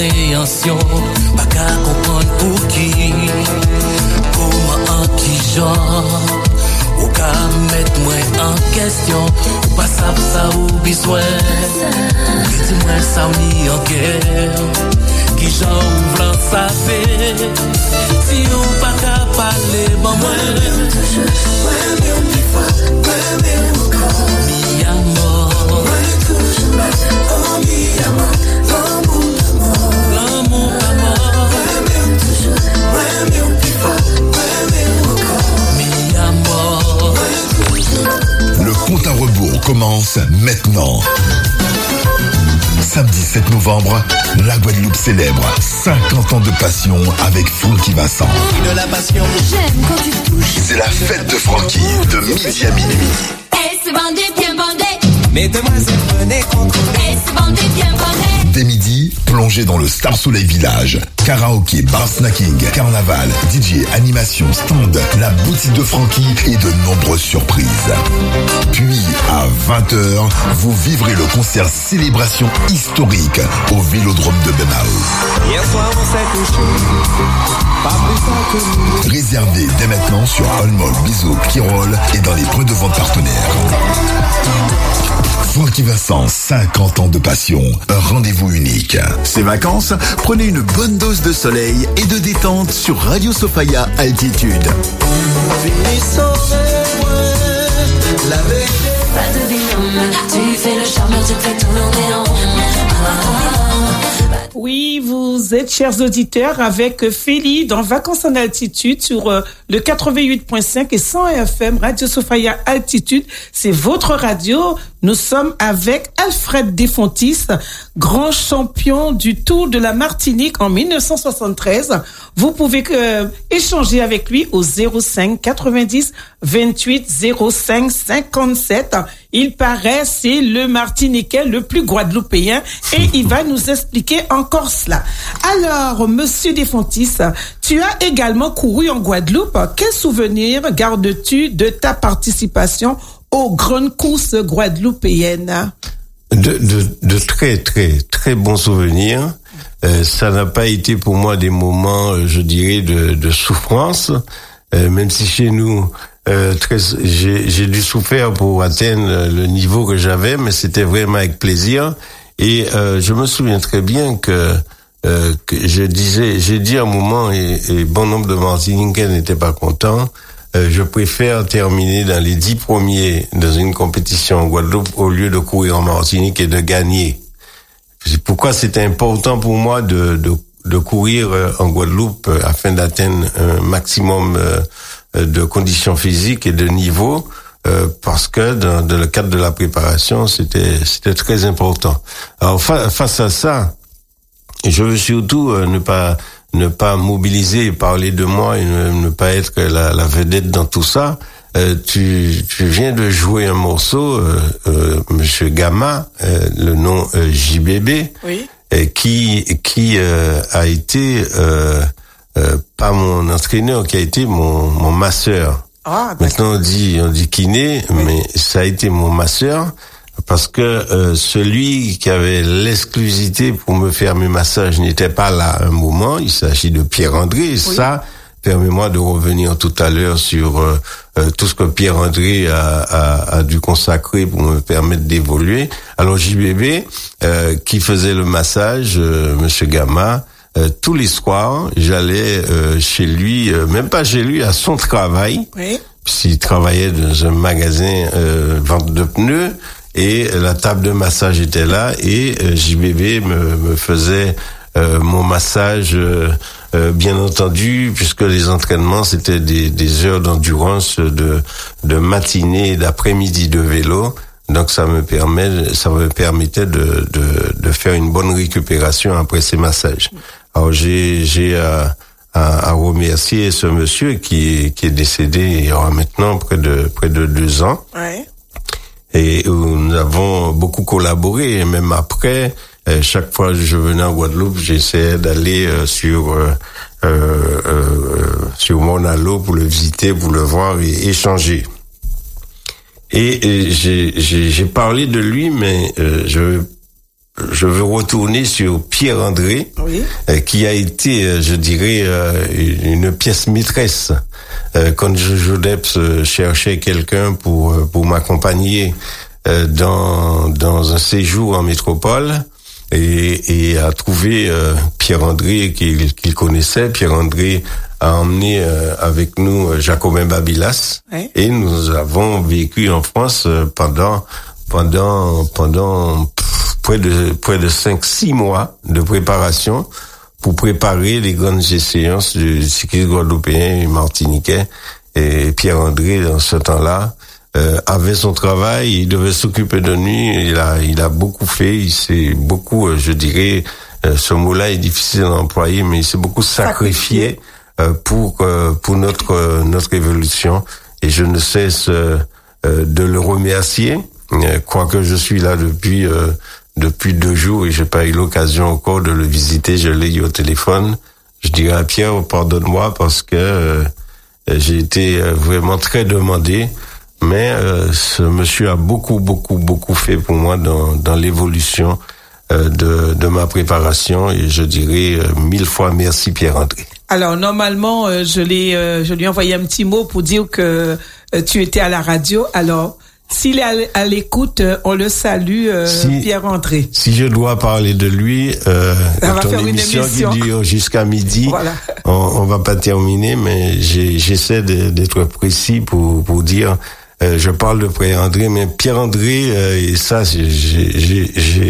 compréhension, pas qu'à comprendre pour qui, comment, en qui genre, ou qu'à mettre moi en question, ou pas ça ou besoin, dis-moi ça ou ni en guerre, qui genre ouvre l'en savoir, si ou pas qu'à parler, bon moi, mi amor, oh mi amor, l'amour amor, mi amor. Le compte à rebours commence maintenant. Samedi 7 novembre, la Guadeloupe célèbre 50 ans de passion avec Francky Vincent. De la passion. J'aime quand tu touches. C'est la fête de Francky de midi à minuit. Et c'est bandé, bien bandé. Mettez-moi ce bonnet qu'on connaît. Et c'est bandé, bien bandé. Dès midi, plongez dans le Star Soleil Village. Karaoké, bar snacking, carnaval, DJ, animation, stand, la boutique de Francky et de nombreuses surprises. Puis, à 20h, vous vivrez le concert célébration historique au Vélodrome de Benao. Hier soir on s'est couché, pas plus tard que nous. Réservé dès maintenant sur Allmall, Bisou, Kirol et dans les points de vente partenaires. Francky Vincent, 50 ans de passion, un rendez-vous unique. Ces vacances, prenez une bonne dose de soleil et de détente sur Radio Sophia Altitude. Pas de binôme, tu fais le charmeur, tu fais tourner en Oui, vous êtes, chers auditeurs, avec Félie dans Vacances en altitude sur le 88.5 et 100 FM, Radio Sophia Altitude. C'est votre radio. Nous sommes avec Alfred Desfontis, grand champion du Tour de la Martinique en 1973. Vous pouvez échanger avec lui au 05 90 28 05 57. Il paraît c'est le Martiniquais le plus guadeloupéen et il va nous expliquer encore cela. Alors, Monsieur Desfontis, tu as également couru en Guadeloupe. Quel souvenir gardes-tu de ta participation aux grandes courses guadeloupéennes? De très, très, très bons souvenirs. Ça n'a pas été pour moi des moments, je dirais, de souffrance, même si chez nous, j'ai dû souffrir pour atteindre le niveau que j'avais, mais c'était vraiment avec plaisir. Et je me souviens très bien que j'ai dit à un moment, et bon nombre de Martiniquais n'étaient pas contents, je préfère terminer dans les 10 premiers dans une compétition en Guadeloupe au lieu de courir en Martinique et de gagner. C'est pourquoi c'était important pour moi de courir en Guadeloupe afin d'atteindre un maximum de conditions physiques et de niveau, parce que dans le cadre de la préparation, c'était très important. Alors face à ça, je veux surtout ne pas mobiliser et parler de moi et ne pas être la vedette dans tout ça. Tu viens de jouer un morceau, Monsieur Gamma, le nom JBB, oui. Qui a été pas mon entraîneur, qui a été mon masseur. Ah, maintenant on dit kiné, oui. Mais ça a été mon masseur. Parce que celui qui avait l'exclusivité pour me faire mes massages n'était pas là à un moment. Il s'agit de Pierre-André. Oui. Ça, permets-moi de revenir tout à l'heure sur tout ce que Pierre-André a dû consacrer pour me permettre d'évoluer. Alors JBB, qui faisait le massage, Monsieur Gamma, tous les soirs, j'allais chez lui, même pas chez lui, à son travail. Oui. Puisqu'il travaillait dans un magasin vente de pneus. Et la table de massage était là et JBB me faisait mon massage, bien entendu, puisque les entraînements c'était des heures d'endurance de matinée et d'après-midi de vélo. Donc ça me permettait de faire une bonne récupération après ces massages. Alors j'ai à remercier ce monsieur qui est décédé il y aura maintenant près de 2 ans. Ouais. Et où nous avons beaucoup collaboré, et même après, chaque fois que je venais en Guadeloupe, j'essayais d'aller sur Mauna Loa pour le visiter, pour le voir et échanger. Et j'ai parlé de lui, mais je je veux retourner sur Pierre-André, oui. Qui a été, je dirais, une pièce maîtresse. Quand Jodeps cherchait quelqu'un pour m'accompagner dans un séjour en métropole, et a trouvé Pierre-André qu'il connaissait. Pierre-André a emmené avec nous Jacobin Babylas, oui. Et nous avons vécu en France pendant près de 5-6 mois de préparation pour préparer les grandes séances du cyclisme guadeloupéen et martiniquais. Et Pierre-André, dans ce temps-là, avait son travail, il devait s'occuper de nous, il a beaucoup fait, il s'est beaucoup, je dirais, ce mot-là est difficile à employer, mais il s'est beaucoup sacrifié pour notre évolution, et je ne cesse de le remercier, quoique je suis là depuis 2 jours et j'ai pas eu l'occasion encore de le visiter, je l'ai eu au téléphone. Je dirais à Pierre, pardonne-moi parce que j'ai été vraiment très demandé. Mais ce monsieur a beaucoup fait pour moi dans l'évolution de ma préparation, et je dirais 1000 fois merci Pierre-André. Alors normalement je lui ai envoyé un petit mot pour dire que tu étais à la radio. Alors s'il est à l'écoute, on le salue, Pierre-André. Si je dois parler de lui, on va faire émission une émission qui dure jusqu'à midi, voilà. On va pas terminer, mais j'essaie d'être précis pour dire. Je parle de Pierre-André, mais Pierre-André, et ça, j'ai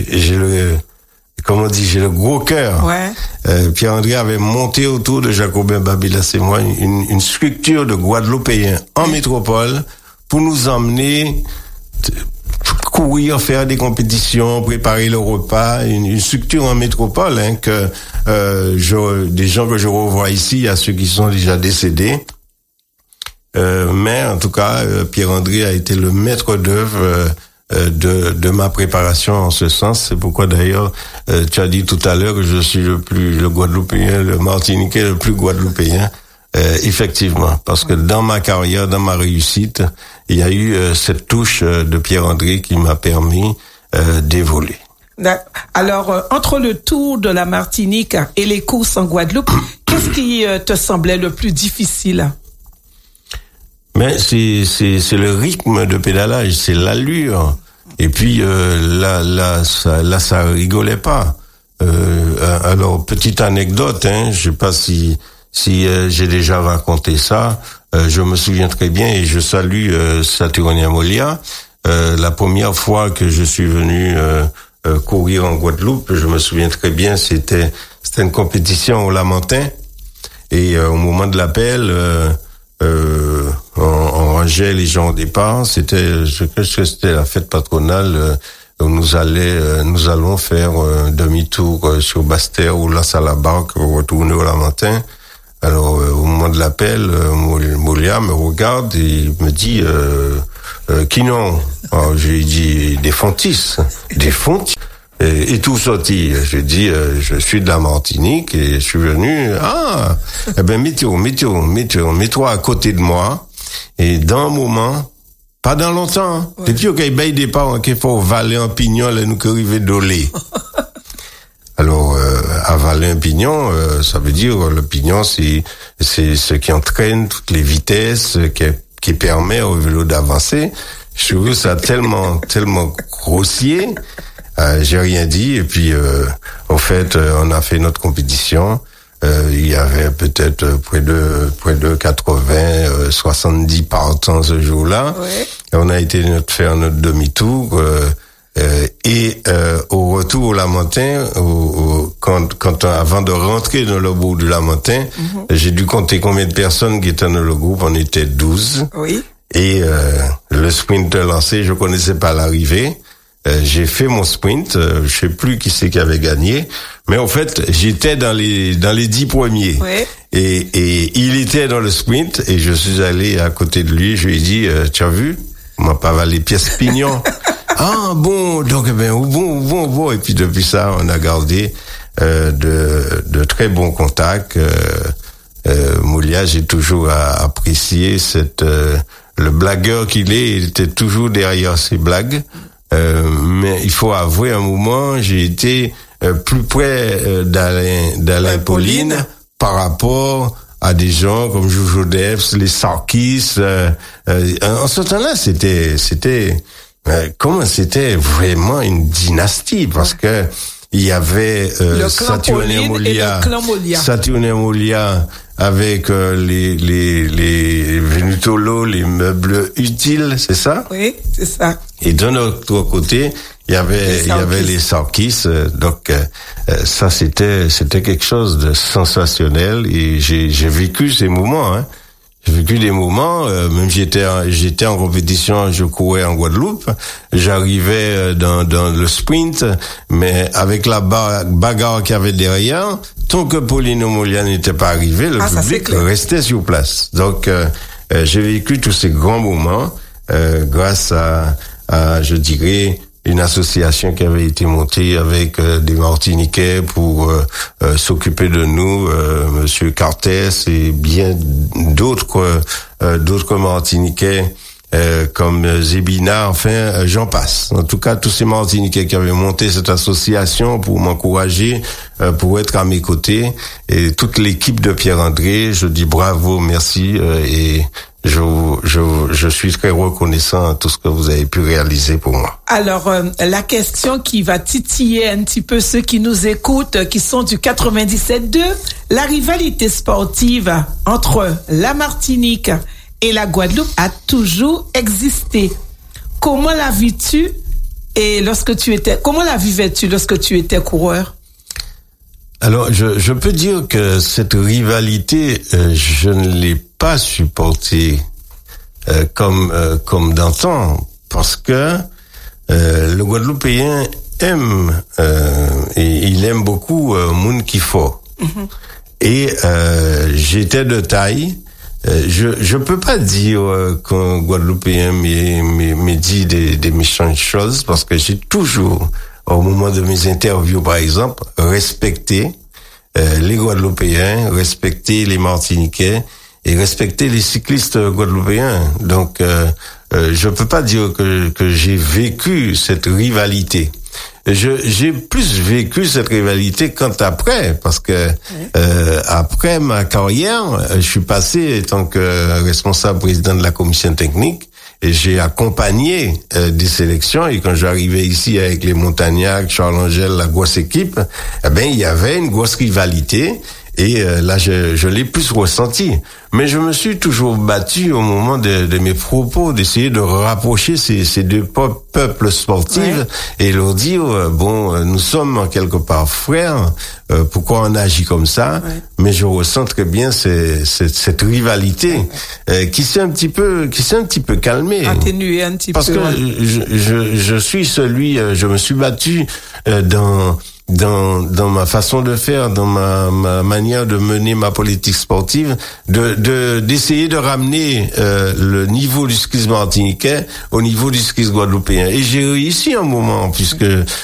le gros cœur. Ouais. Pierre-André avait monté autour de Jacobin Babylas et moi une structure de Guadeloupéens en métropole pour nous emmener courir, faire des compétitions, préparer le repas, une structure en métropole, des gens que je revois ici, à ceux qui sont déjà décédés. Mais en tout cas, Pierre-André a été le maître d'œuvre de ma préparation en ce sens. C'est pourquoi d'ailleurs, tu as dit tout à l'heure que je suis le Guadeloupéen, le Martiniquais le plus Guadeloupéen. Effectivement, parce que dans ma carrière, dans ma réussite, il y a eu cette touche de Pierre-André qui m'a permis d'évoluer. Alors, entre le tour de la Martinique et les courses en Guadeloupe, qu'est-ce qui te semblait le plus difficile? Mais c'est le rythme de pédalage, c'est l'allure. Et puis là ça rigolait pas. Alors petite anecdote, je sais pas si j'ai déjà raconté ça. Je me souviens très bien et je salue Saturnia Molia. La première fois que je suis venu courir en Guadeloupe, je me souviens très bien, c'était une compétition au Lamentin et au moment de l'appel. On rangeait les gens au départ. C'était la fête patronale où nous allons faire un demi-tour sur Basse-Terre ou Las à la barque pour retourner au Lamentin. Alors au moment de l'appel, Molia me regarde et me dit qui non? Alors j'ai dit des Fontis. Et tout sorti. Je dis, je suis de la Martinique et je suis venu. Mets-toi à côté de moi. Et dans un moment, pas dans longtemps. Ouais. Depuis qu'il y a des parents qui font valer un pignon, là, nous qui arrivons d'olé. Alors, avaler un pignon, ça veut dire, le pignon, c'est ce qui entraîne toutes les vitesses, qui permet au vélo d'avancer. Je trouve ça tellement grossier. J'ai rien dit et puis au fait on a fait notre compétition. Il y avait peut-être près de 80, 70 partants ce jour-là. Ouais. Et on a été faire notre demi-tour et au retour au Lamentin, avant de rentrer dans le groupe du Lamentin, j'ai dû compter combien de personnes qui étaient dans le groupe. On était 12. Oui. Et le sprint lancé, je connaissais pas l'arrivée. J'ai fait mon sprint, je sais plus qui c'est qui avait gagné, mais en fait, j'étais dans les 10 premiers. Ouais. Et il était dans le sprint et je suis allé à côté de lui, je lui ai dit tu as vu, on m'a pas avalé pièce pignon. Ah bon, donc bon et puis depuis ça, on a gardé de très bons contacts. Moulia, j'ai toujours apprécié le blagueur qu'il est, il était toujours derrière ses blagues. Mais il faut avouer, un moment, j'ai été plus près d'Alain Pauline par rapport à des gens comme Jojo Debs, les Sarkis. En ce temps-là, c'était vraiment une dynastie, parce que il y avait Saturnin Molia avec les Venutolo, les meubles utiles, c'est ça? Oui, c'est ça. Et d'un autre côté, il y avait les Sarkis. Donc ça, c'était quelque chose de sensationnel, et j'ai vécu ces moments, hein. J'ai vécu des moments, même j'étais en compétition, je courais en Guadeloupe, j'arrivais dans le sprint, mais avec la bagarre qu'il y avait derrière, tant que Pauline Molia n'était pas arrivé, le public restait sur place. Donc j'ai vécu tous ces grands moments grâce à je dirais, une association qui avait été montée avec des Martiniquais pour s'occuper de nous, Monsieur Cartes et bien d'autres Martiniquais comme Zébina, enfin j'en passe. En tout cas, tous ces Martiniquais qui avaient monté cette association pour m'encourager, pour être à mes côtés, et toute l'équipe de Pierre-André, je dis bravo, merci, et je suis très reconnaissant de tout ce que vous avez pu réaliser pour moi. Alors, la question qui va titiller un petit peu ceux qui nous écoutent, qui sont du 97.2, la rivalité sportive entre la Martinique et la Guadeloupe a toujours existé. Comment la vis-tu comment la vivais-tu lorsque tu étais coureur? Alors, je peux dire que cette rivalité, je ne l'ai pas supportée comme d'antan, parce que le Guadeloupéen aime et il aime beaucoup moun qui fort. Mm-hmm. Et j'étais de taille. Je peux pas dire qu'un Guadeloupéen me dit des méchantes choses, parce que j'ai toujours, au moment de mes interviews par exemple, respecté les Guadeloupéens, respecté les Martiniquais et respecté les cyclistes guadeloupéens. Donc je peux pas dire que j'ai vécu cette rivalité. J'ai plus vécu cette rivalité quand après, parce que après ma carrière, je suis passé en tant que responsable président de la commission technique, et j'ai accompagné des sélections, et quand j'arrivais ici avec les Montagnac, Charles Angel, la grosse équipe, il y avait une grosse rivalité. Et là, je l'ai plus ressenti. Mais je me suis toujours battu au moment de mes propos, d'essayer de rapprocher ces deux peuples sportifs, et leur dire, nous sommes quelque part frères, pourquoi on agit comme ça? Mais je ressens très bien cette rivalité qui s'est un petit peu calmée. Atténuée un petit peu. Parce que je me suis battu dans ma façon de faire, dans ma manière de mener ma politique sportive, d'essayer de ramener le niveau du ski martiniquais au niveau du ski guadeloupéen. Et j'ai réussi un moment, puisque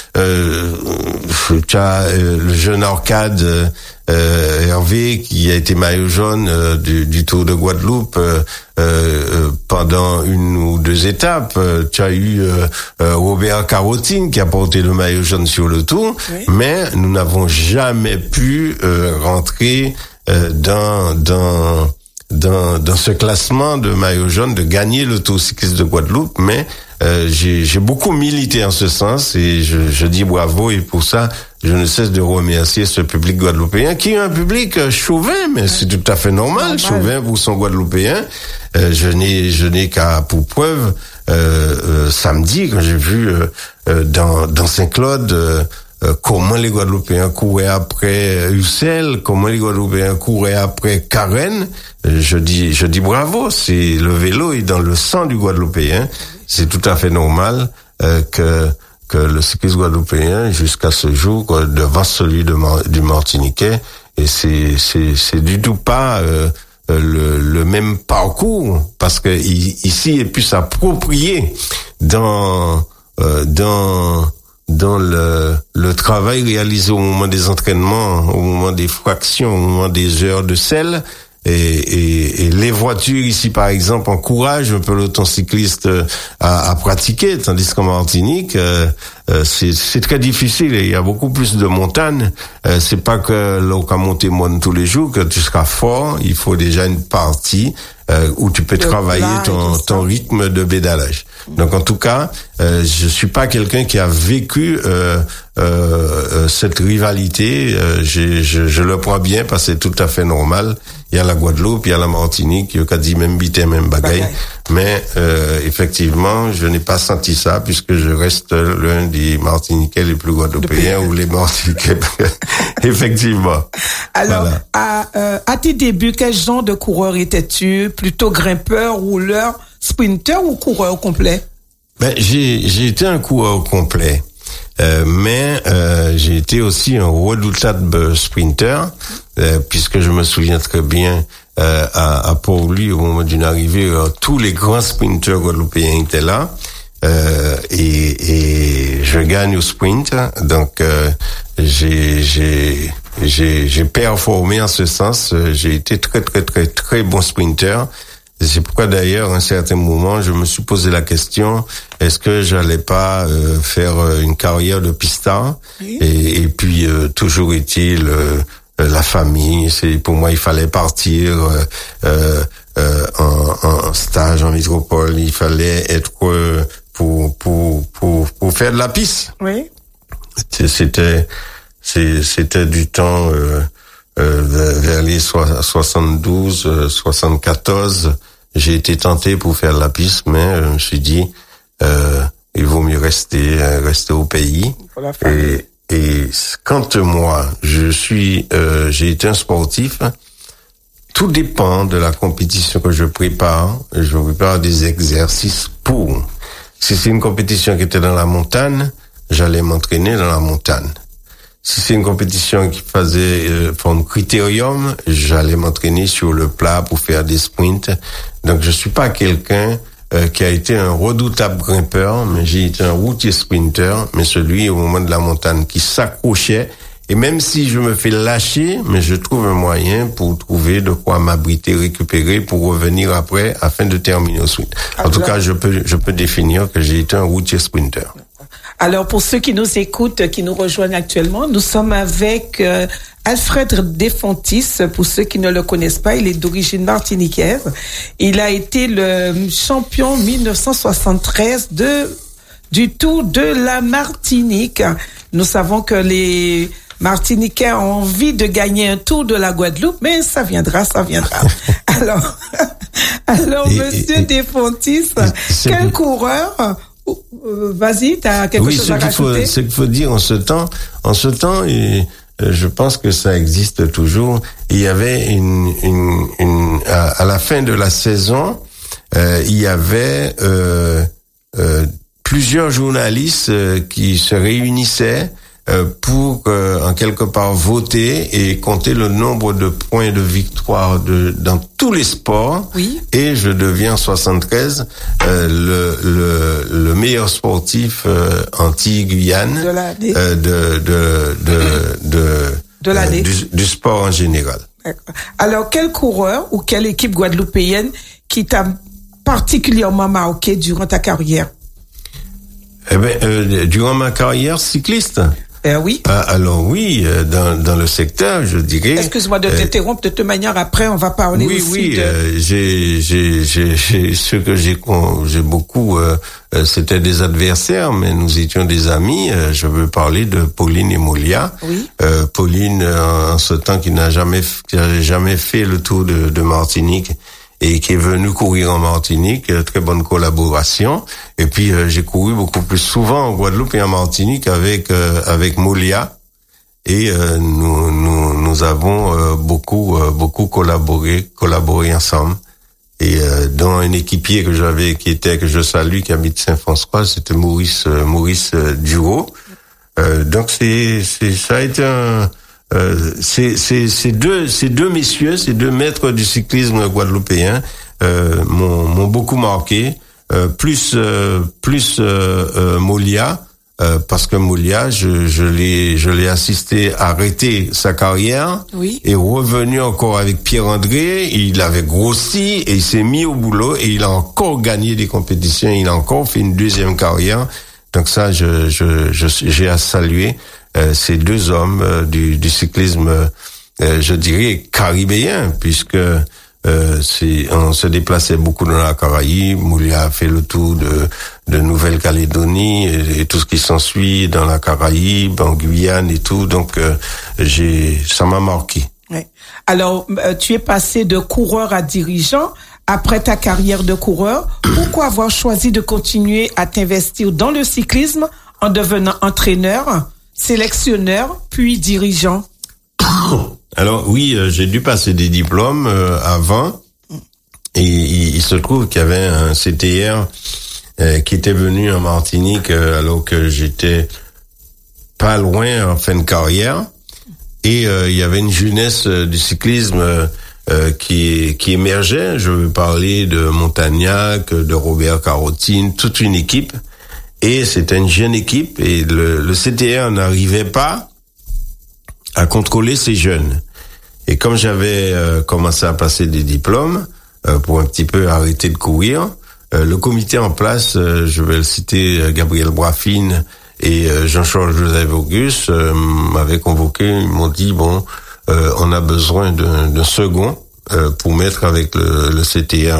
tu as le jeune Arcade Hervé, qui a été maillot jaune du Tour de Guadeloupe pendant une ou deux étapes. Tu as eu Robert Carotine qui a porté le maillot jaune sur le Tour, mais nous n'avons jamais pu rentrer dans ce classement de maillot jaune, de gagner le Tour cycliste de Guadeloupe. Mais j'ai beaucoup milité en ce sens, et je dis bravo, et pour ça je ne cesse de remercier ce public guadeloupéen, qui est un public chauvin, mais c'est tout à fait normal. Chauvin pour son Guadeloupéen. Je n'ai qu'à pour preuve samedi, quand j'ai vu dans Saint-Claude comment les Guadeloupéens couraient après Ussel, comment les Guadeloupéens couraient après Karen. Je dis bravo, c'est le vélo est dans le sang du Guadeloupéen. C'est tout à fait normal que le cyclisme guadeloupéen, jusqu'à ce jour, devant celui du Martiniquais, et c'est du tout pas le même parcours, parce que ici il est plus approprié dans le travail réalisé au moment des entraînements, au moment des fractions, au moment des heures de sel. et les voitures ici, par exemple, encouragent un peu l'autocycliste à pratiquer, tandis qu'en Martinique, c'est très difficile. Il y a beaucoup plus de montagnes. C'est pas que l'on peut monter moins tous les jours que tu seras fort. Il faut déjà une partie où tu peux travailler ton rythme de pédalage. Donc en tout cas, je suis pas quelqu'un qui a vécu cette rivalité. Je le prends bien parce que c'est tout à fait normal. Il y a la Guadeloupe, il y a la Martinique, il y a quasi même bité, même bagaille. Mais effectivement, je n'ai pas senti ça puisque je reste l'un des Martiniquais les plus guadeloupéens ou les Martiniquais. Effectivement. Alors, voilà. À tes débuts, quel genre de coureur étais-tu? Plutôt grimpeur, rouleur, sprinter ou coureur complet? J'ai été un coureur complet. Mais j'ai été aussi un redoutable sprinter, puisque je me souviens très bien à Port-Louis, au moment d'une arrivée, tous les grands sprinters guadeloupéens étaient là, et je gagne au sprint, donc j'ai performé en ce sens. J'ai été très bon sprinter. Et c'est pourquoi d'ailleurs, à un certain moment, je me suis posé la question, est-ce que j'allais pas faire une carrière de pistard? Oui. Et puis, toujours est-il, la famille, pour moi, il fallait partir en stage en métropole, il fallait être pour faire de la piste. Oui. C'était du temps vers les 72, 74, j'ai été tenté pour faire la piste, mais je me suis dit il vaut mieux rester au pays. Et quant à moi, j'ai été un sportif. Tout dépend de la compétition que je prépare. Je prépare des exercices pour. Si c'est une compétition qui était dans la montagne, j'allais m'entraîner dans la montagne. Si c'est une compétition qui faisait forme critérium, j'allais m'entraîner sur le plat pour faire des sprints. Donc je suis pas quelqu'un qui a été un redoutable grimpeur, mais j'ai été un routier sprinter, mais celui au moment de la montagne qui s'accrochait. Et même si je me fais lâcher, mais je trouve un moyen pour trouver de quoi m'abriter, récupérer, pour revenir après afin de terminer au sprint. En tout cas, je peux définir que j'ai été un routier sprinter. Alors, pour ceux qui nous écoutent, qui nous rejoignent actuellement, nous sommes avec Alfred Desfontis. Pour ceux qui ne le connaissent pas, il est d'origine martiniquaise. Il a été le champion 1973 du Tour de la Martinique. Nous savons que les Martiniquais ont envie de gagner un Tour de la Guadeloupe, mais ça viendra. Alors, Monsieur Desfontis, quel coureur? Vas-y, t'as quelque chose à rajouter? Ce qu'il faut dire en ce temps, et je pense que ça existe toujours. Il y avait à la fin de la saison, il y avait plusieurs journalistes qui se réunissaient pour en quelque part voter et compter le nombre de points de victoire dans tous les sports. Oui. Et je deviens en 73 le meilleur sportif anti-Guyane de l'année du sport en général. Alors quel coureur ou quelle équipe guadeloupéenne qui t'a particulièrement marqué durant ta carrière? Durant ma carrière cycliste. Oui. Alors oui, dans le secteur, je dirais. Excuse-moi de t'interrompre. De toute manière, après, on va parler aussi. Oui, ce que j'ai beaucoup, c'était des adversaires, mais nous étions des amis. Je veux parler de Pauline et Molia. Oui. Pauline, en ce temps, qui n'a jamais fait le tour de Martinique, et qui est venu courir en Martinique, très bonne collaboration. Et puis j'ai couru beaucoup plus souvent en Guadeloupe et en Martinique avec Molia, et nous avons beaucoup collaboré ensemble. Et dans un équipier que je salue, qui habite Saint-François, c'était Maurice Duro. Donc ça a été ces deux messieurs, ces deux maîtres du cyclisme guadeloupéen m'ont beaucoup marqué, plus Molia, parce que Moulia, je l'ai assisté arrêter sa carrière et revenu encore avec Pierre-André. Il avait grossi et il s'est mis au boulot et il a encore gagné des compétitions. Il a encore fait une deuxième carrière. Donc ça, j'ai à saluer ces deux hommes du cyclisme, je dirais caribéen, puisque on se déplaçait beaucoup dans la Caraïbe. Moulia a fait le tour de Nouvelle-Calédonie et tout ce qui s'ensuit dans la Caraïbe, en Guyane et tout. Donc, ça m'a marqué. Ouais. Alors, tu es passé de coureur à dirigeant. Après ta carrière de coureur, pourquoi avoir choisi de continuer à t'investir dans le cyclisme en devenant entraîneur, sélectionneur, puis dirigeant? Alors oui, j'ai dû passer des diplômes avant, et il se trouve qu'il y avait un CTR qui était venu en Martinique alors que j'étais pas loin en fin de carrière, et il y avait une jeunesse du cyclisme qui émergeait. Je veux parler de Montagnac, de Robert Carotine, toute une équipe, et c'était une jeune équipe, et le CTR n'arrivait pas à contrôler ces jeunes. Et comme j'avais commencé à passer des diplômes pour un petit peu arrêter de courir, le comité en place, je vais le citer, Gabriel Boisfine et Jean-Charles Joseph Auguste, m'avaient convoqué. Ils m'ont dit on a besoin d'un second pour mettre avec le CTR.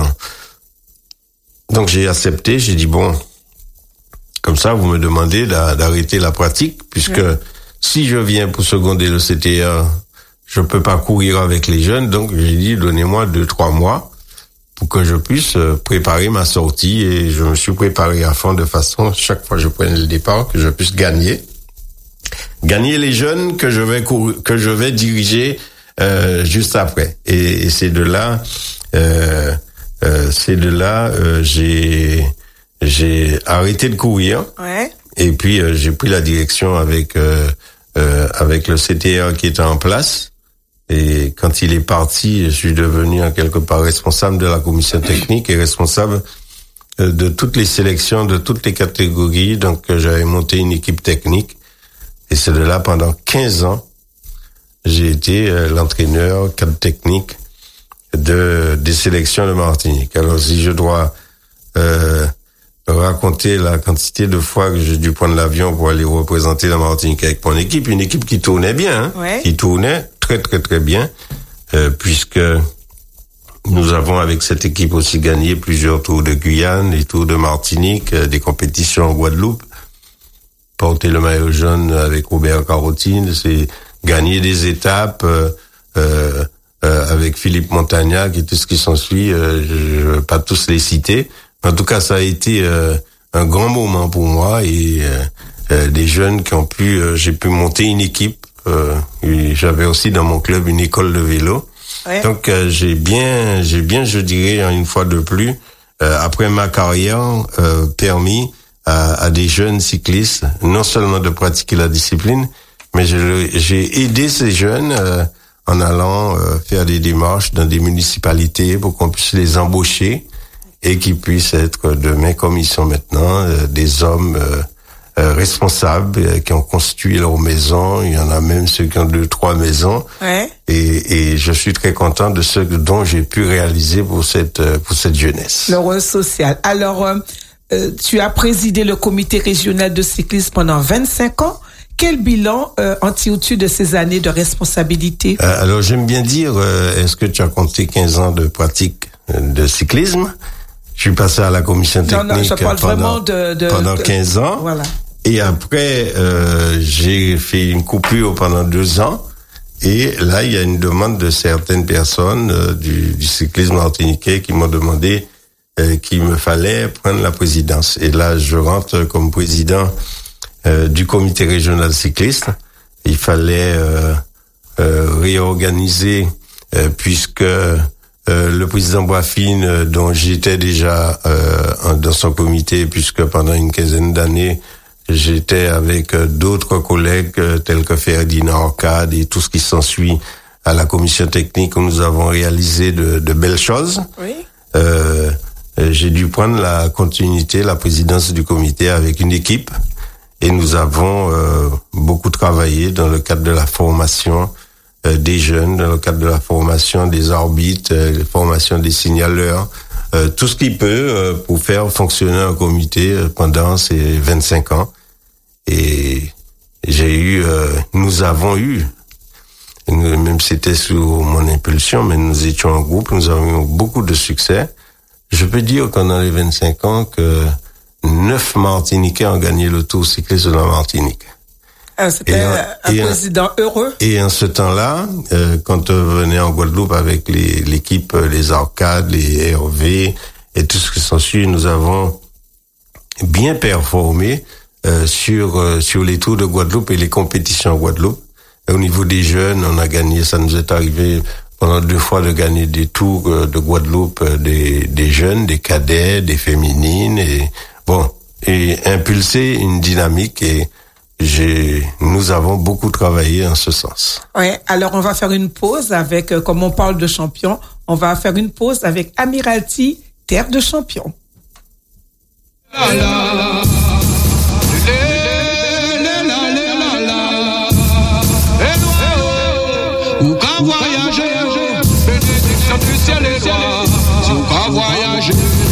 Donc j'ai accepté. J'ai dit comme ça vous me demandez d'arrêter la pratique, puisque si je viens pour seconder le CTA, je peux pas courir avec les jeunes. Donc, j'ai dit, donnez-moi 2-3 mois pour que je puisse préparer ma sortie. Et je me suis préparé à fond de façon, chaque fois que je prenais le départ, que je puisse gagner les jeunes que je vais diriger, juste après. Et c'est de là, j'ai arrêté de courir. Ouais. Et puis, j'ai pris la direction avec le CTR qui était en place. Et quand il est parti, je suis devenu en quelque part responsable de la commission technique et responsable de toutes les sélections, de toutes les catégories. Donc, j'avais monté une équipe technique. Et c'est de là, pendant 15 ans, j'ai été l'entraîneur, cadre technique des sélections de Martinique. Alors, si je dois raconter la quantité de fois que j'ai dû prendre l'avion pour aller représenter la Martinique avec mon équipe, une équipe qui tournait bien, qui tournait très très très bien, puisque nous avons avec cette équipe aussi gagné plusieurs tours de Guyane, des tours de Martinique, des compétitions en Guadeloupe, porter le maillot jaune avec Robert Carotine, c'est gagner des étapes avec Philippe Montagnac et tout ce qui s'ensuit, je vais pas tous les citer. En tout cas, ça a été un grand moment pour moi, et des jeunes j'ai pu monter une équipe. J'avais aussi dans mon club une école de vélo. Ouais. Donc j'ai bien, je dirais une fois de plus, après ma carrière, permis à des jeunes cyclistes non seulement de pratiquer la discipline, mais j'ai aidé ces jeunes en allant faire des démarches dans des municipalités pour qu'on puisse les embaucher et qu'ils puissent être demain, comme ils sont maintenant, des hommes responsables qui ont construit leur maison. Il y en a même ceux qui ont 2-3 maisons. Ouais. Et je suis très content de ce dont j'ai pu réaliser pour cette jeunesse. Le rôle social. Alors, tu as présidé le comité régional de cyclisme pendant 25 ans. Quel bilan en tires-tu de ces années de responsabilité? Alors, j'aime bien dire, est-ce que tu as compté 15 ans de pratique de cyclisme? Je suis passé à la commission technique pendant 15 ans. Voilà. Et après, j'ai fait une coupure pendant 2 ans. Et là, il y a une demande de certaines personnes du cyclisme martiniquais qui m'ont demandé qu'il me fallait prendre la présidence. Et là, je rentre comme président du comité régional cycliste. Il fallait réorganiser puisque le président Boisfine, dont j'étais déjà dans son comité, puisque pendant une quinzaine d'années, j'étais avec d'autres collègues tels que Ferdinand Arcade et tout ce qui s'ensuit à la commission technique où nous avons réalisé de belles choses. Oui. J'ai dû prendre la continuité, la présidence du comité avec une équipe. Et nous avons beaucoup travaillé dans le cadre de la formation des jeunes, dans le cadre de la formation des arbitres, la formation des signaleurs, tout ce qui peut pour faire fonctionner un comité pendant ces 25 ans. Et nous avons eu, même si c'était sous mon impulsion, mais nous étions en groupe, nous avons eu beaucoup de succès. Je peux dire qu'en dans les 25 ans que 9 Martiniquais ont gagné le Tour cycliste de la Martinique. C'était un président heureux. Et en ce temps-là, quand on venait en Guadeloupe avec l'équipe, les Arcades, les Hervé et tout ce qui s'ensuit, nous avons bien performé sur les Tours de Guadeloupe et les compétitions en Guadeloupe. Et au niveau des jeunes, on a gagné, ça nous est arrivé pendant 2 fois de gagner des Tours de Guadeloupe des jeunes, des cadets, des féminines et impulser une dynamique et nous avons beaucoup travaillé en ce sens. Ouais, alors on va faire une pause avec, comme on parle de champions, on va faire une pause avec Amiralty, terre de champions. Ou qu'à voyager, bénédiction du ciel et roi. Si ou qu'à voyager,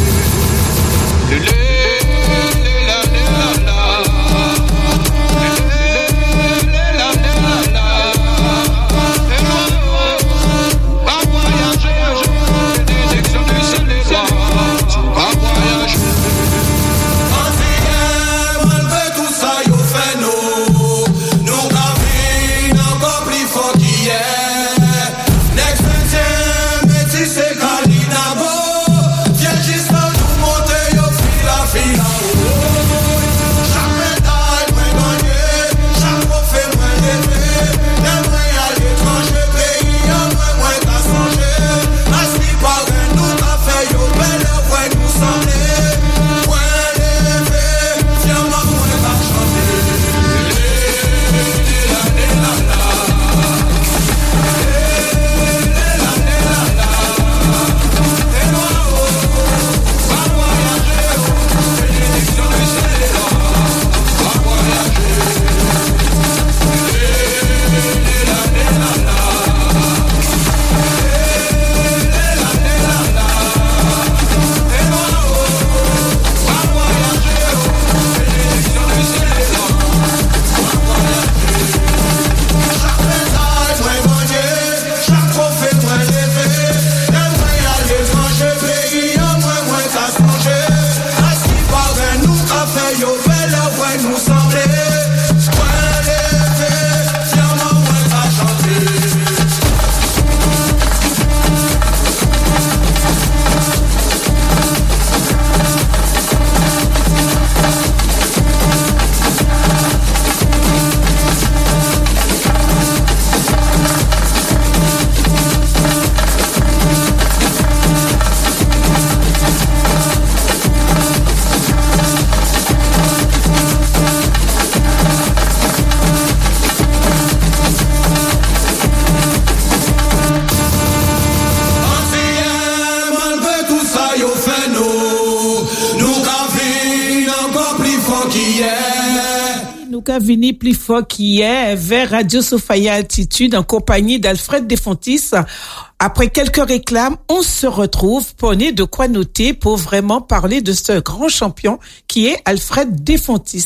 Vini plus fort qu'hier vers Radio Sophia Altitude en compagnie d'Alfred Desfontis. Après quelques réclames, on se retrouve pour de quoi noter pour vraiment parler de ce grand champion qui est Alfred Desfontis.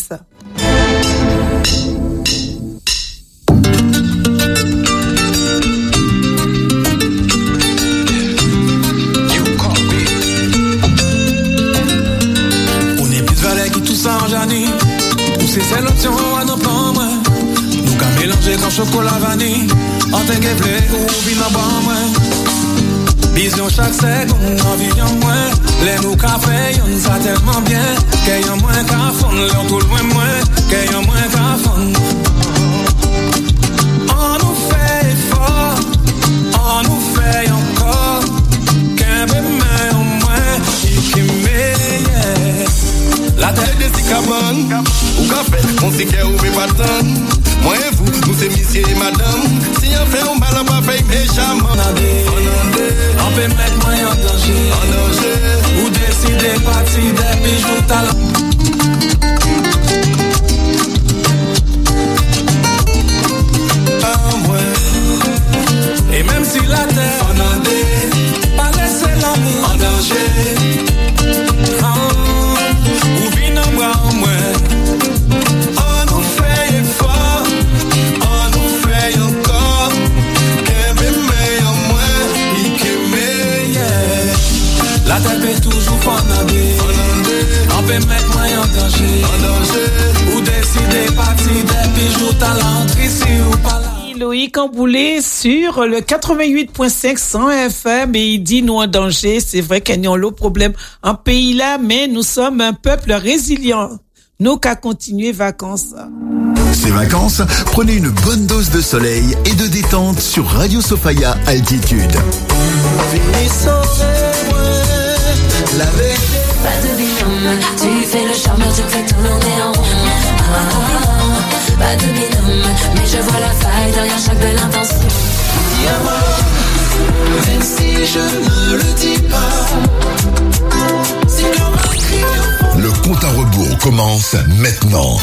On est plus valet qui tout ça en Jani. C'est l'option à nos plans, moi. Nous qu'à mélanger quand chocolat vanille. En tant que blé ou vin en bas, moi. Vision chaque seconde, envie en moins. Les nous café, y'en ça tellement bien. Qu'il y a moins qu'à fond, l'on tout loin moins. Qu'il y a moins qu'à fond. On nous fait fort, on nous fait encore. Qu'un bébé en moins, qui meilleur. La tête de Sicabon, ou café, on s'y qu'est ou pas tant. Moi et vous, nous c'est monsieur et madame. Si on fait un mal, on va faire méchamment. On peut mettre moi en danger. Ou décider partir des bijoux talent. sur la terre. En danger, pas laisser l'amour en danger. Ou vin en bras en moins. On nous fait effort, on nous fait encore. Qu'aime meilleur moins, il qu'aime meilleur. La terre peut toujours fanander. On peut mettre moi en danger. Ou décider partir des bijoux talent ici ou pas là. Loïc Amboulé sur le 88.5 100 FM et il dit nous en danger. C'est vrai qu'il y a le problème en pays là, mais nous sommes un peuple résilient. Nous qu'à continuer vacances. Ces vacances, prenez une bonne dose de soleil et de détente sur Radio Sophia Altitude. Pas de binôme, tu fais le charmeur, je fais tourner en rond. Pas de binôme, mais je vois la faille derrière chaque belle intention. Dis-moi, même si je ne le dis pas, si le compte à rebours commence maintenant.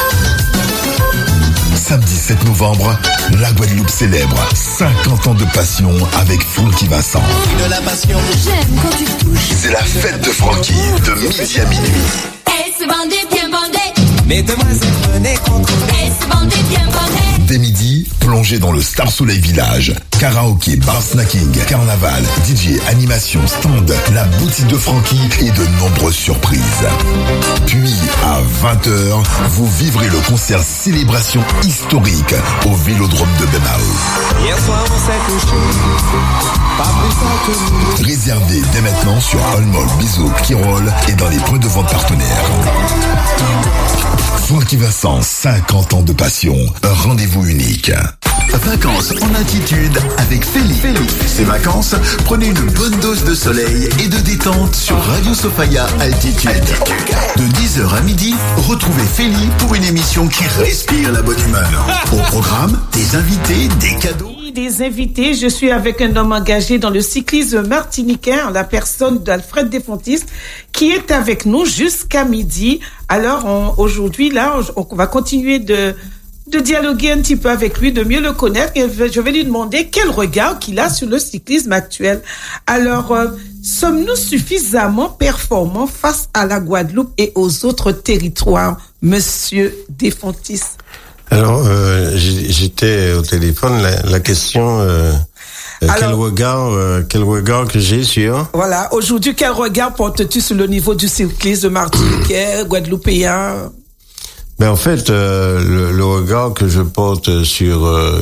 Samedi 7 novembre, la Guadeloupe célèbre 50 ans de passion avec Francky Vincent. De la passion, j'aime quand tu touches. C'est la fête de Francky de midi à minuit. Hey, c'est bandé, bien bandé. mes demoiselles venaient contrôler. Hey, c'est bandé, bien bandé. Dès midi, plongez dans le Star Soleil Village. Karaoké, bar snacking, carnaval, DJ, animation, stand, la boutique de Francky et de nombreuses surprises. Puis, à 20h, vous vivrez le concert célébration historique au Vélodrome de Benao. Hier soir, on s'est couché. Pas plus tard que nous. Réservé dès maintenant sur Olmol, Bizo, Kirol et dans les points de vente partenaires. Francky Vincent, 50 ans de passion, un rendez-vous unique. Vacances en altitude avec Feli. Ces vacances, prenez une bonne dose de soleil et de détente sur Radio Sophia Altitude. De 10h à midi, retrouvez Feli pour une émission qui respire la bonne humeur. Au programme, des invités, des cadeaux. Des invités, je suis avec un homme engagé dans le cyclisme martiniquais, en la personne d'Alfred Desfontis, qui est avec nous jusqu'à midi. Alors, aujourd'hui, là, on va continuer de dialoguer un petit peu avec lui, de mieux le connaître, et je vais lui demander quel regard qu'il a sur le cyclisme actuel. Alors, sommes-nous suffisamment performants face à la Guadeloupe et aux autres territoires, Monsieur Desfontis? Alors, j'étais au téléphone, la question, quel regard que j'ai sur... Voilà, aujourd'hui, quel regard portes-tu sur le niveau du cyclisme martiniquais, guadeloupéen? Ben en fait, le regard que je porte sur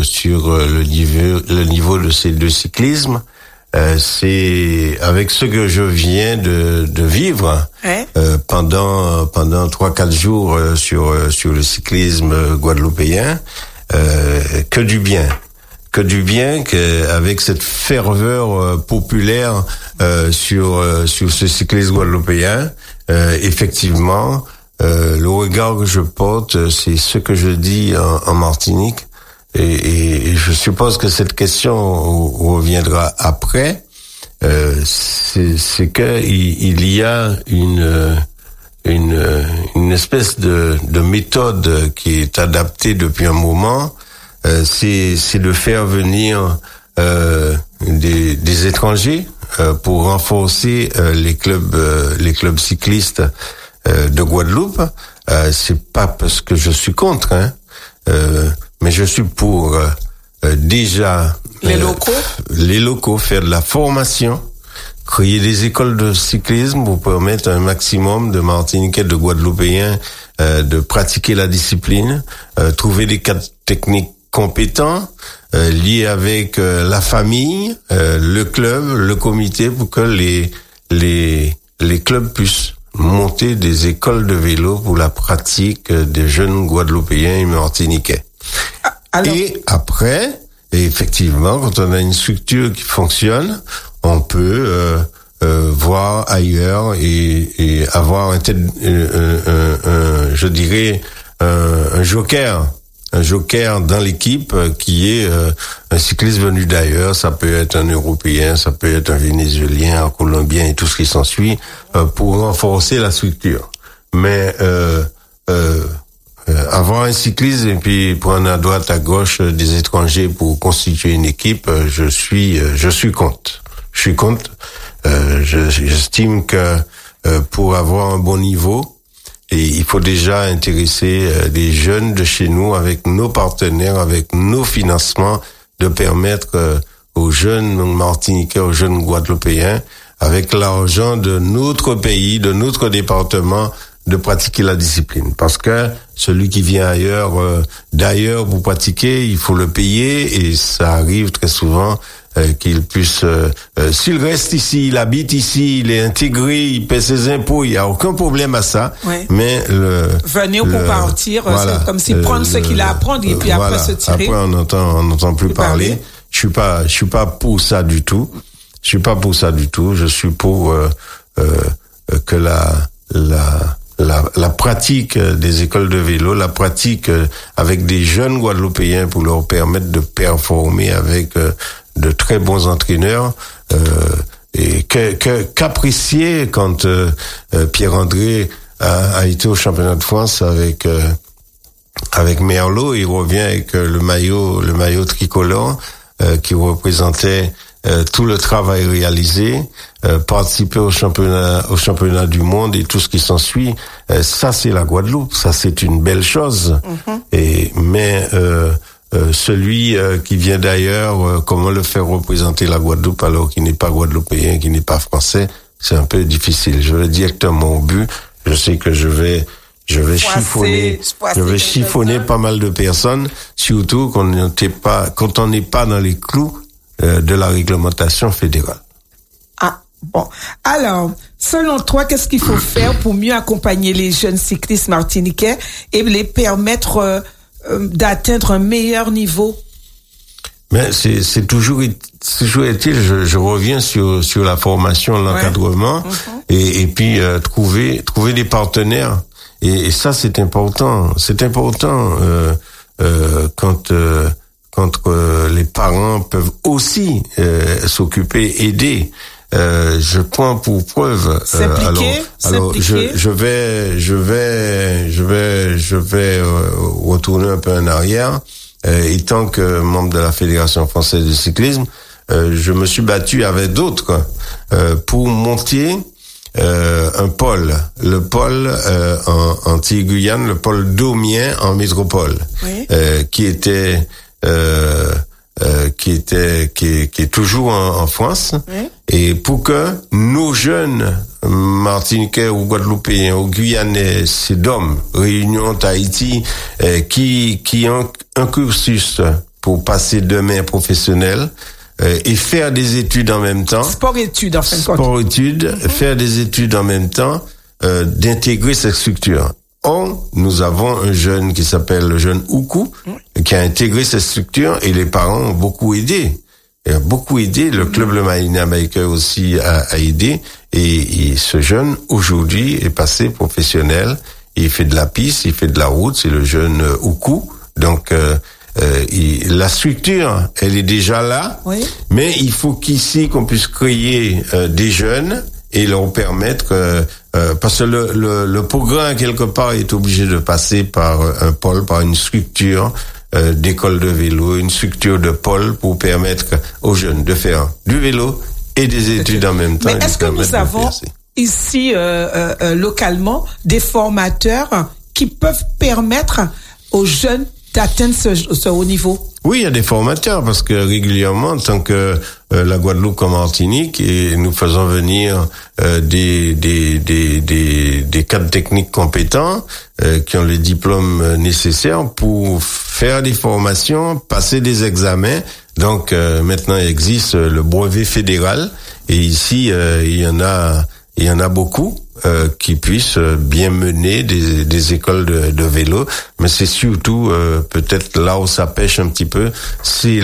le niveau de cyclisme, c'est avec ce que je viens de vivre pendant 3-4 jours sur le cyclisme guadeloupéen, que du bien qu'avec cette ferveur populaire sur ce cyclisme guadeloupéen, effectivement. Le regard que je porte, c'est ce que je dis en Martinique, et je suppose que cette question reviendra après. C'est que il y a une espèce de méthode qui est adaptée depuis un moment. C'est de faire venir des étrangers pour renforcer les clubs cyclistes de Guadeloupe. C'est pas parce que je suis contre, mais je suis pour déjà les locaux faire de la formation, créer des écoles de cyclisme pour permettre un maximum de Martiniquais, de Guadeloupéens de pratiquer la discipline, trouver des cadres techniques compétents liés avec la famille, le club, le comité, pour que les clubs puissent monter des écoles de vélo pour la pratique des jeunes Guadeloupéens et Martiniquais. Et après, effectivement, quand on a une structure qui fonctionne, on peut voir ailleurs et avoir je dirais un joker dans l'équipe qui est un cycliste venu d'ailleurs. Ça peut être un Européen, ça peut être un Vénézuélien, un Colombien et tout ce qui s'ensuit pour renforcer la structure. Mais avoir un cycliste et puis prendre à droite à gauche des étrangers pour constituer une équipe, je suis contre. J'estime que pour avoir un bon niveau, et il faut déjà intéresser des jeunes de chez nous avec nos partenaires, avec nos financements, de permettre aux jeunes Martiniquais, aux jeunes Guadeloupéens, avec l'argent de notre pays, de notre département, de pratiquer la discipline. Parce que celui qui vient d'ailleurs pour pratiquer, il faut le payer, et ça arrive très souvent qu'il puisse, s'il reste ici, il habite ici, il est intégré, il paie ses impôts, il n'y a aucun problème à ça. Ouais. Mais venir pour partir, voilà, c'est comme s'il prend ce qu'il a à apprendre et puis après se tirer. Après on n'entend plus parler. Je suis pas pour ça du tout. Je suis pour que la pratique des écoles de vélo, la pratique avec des jeunes Guadeloupéens pour leur permettre de performer avec de très bons entraîneurs, et qu'apprécier quand Pierre-André a été au championnat de France avec Merlot, il revient avec le maillot tricolore qui représentait tout le travail réalisé, participer au championnat du monde et tout ce qui s'ensuit. Ça, c'est la Guadeloupe. Ça, c'est une belle chose. Mais celui qui vient d'ailleurs, comment le faire représenter la Guadeloupe alors qu'il n'est pas guadeloupéen, qu'il n'est pas français, c'est un peu difficile. Je vais directement au but. Je sais que je vais chiffonner pas mal de personnes, surtout quand on n'est pas dans les clous de la réglementation fédérale. Ah, bon. Alors, selon toi, qu'est-ce qu'il faut faire pour mieux accompagner les jeunes cyclistes martiniquais et les permettre d'atteindre un meilleur niveau? Mais c'est toujours est-il, je reviens sur la formation, l'encadrement, et puis trouver des partenaires. Et ça, c'est important. C'est important quand les parents peuvent aussi s'occuper, aider. Je prends pour preuve. Alors, je vais retourner un peu en arrière. Étant que membre de la Fédération française de cyclisme, je me suis battu avec d'autres pour monter un pôle, le pôle en Antilles-Guyane, le pôle Daumien en métropole, qui est toujours en France, et pour que nos jeunes Martiniquais ou Guadeloupéens ou Guyanais, ces DOM, Réunion, Tahiti, qui ont un cursus pour passer demain professionnel, et faire des études en même temps. Sport-études, en fin de compte. Sport-études, faire des études en même temps, d'intégrer cette structure. Nous avons un jeune qui s'appelle le jeune Oukou, qui a intégré cette structure, et les parents ont beaucoup aidé. Le club Le Marina Biker aussi a aidé, et ce jeune, aujourd'hui, est passé professionnel. Il fait de la piste, il fait de la route, c'est le jeune Oukou. Donc, la structure, elle est déjà là, mais il faut qu'on puisse créer des jeunes et leur permettre, parce que le programme quelque part est obligé de passer par un pôle, par une structure d'école de vélo, une structure de pôle pour permettre aux jeunes de faire du vélo et des études en même temps. Mais est-ce que nous avons ici localement des formateurs qui peuvent permettre aux jeunes d'atteindre ce haut niveau? Oui, il y a des formateurs, parce que régulièrement, tant que la Guadeloupe comme Martinique, et nous faisons venir des cadres techniques compétents qui ont les diplômes nécessaires pour faire des formations, passer des examens. Donc maintenant, il existe le brevet fédéral, et ici il y en a beaucoup qui puissent bien mener des écoles de vélo, mais c'est surtout peut-être là où ça pêche un petit peu, c'est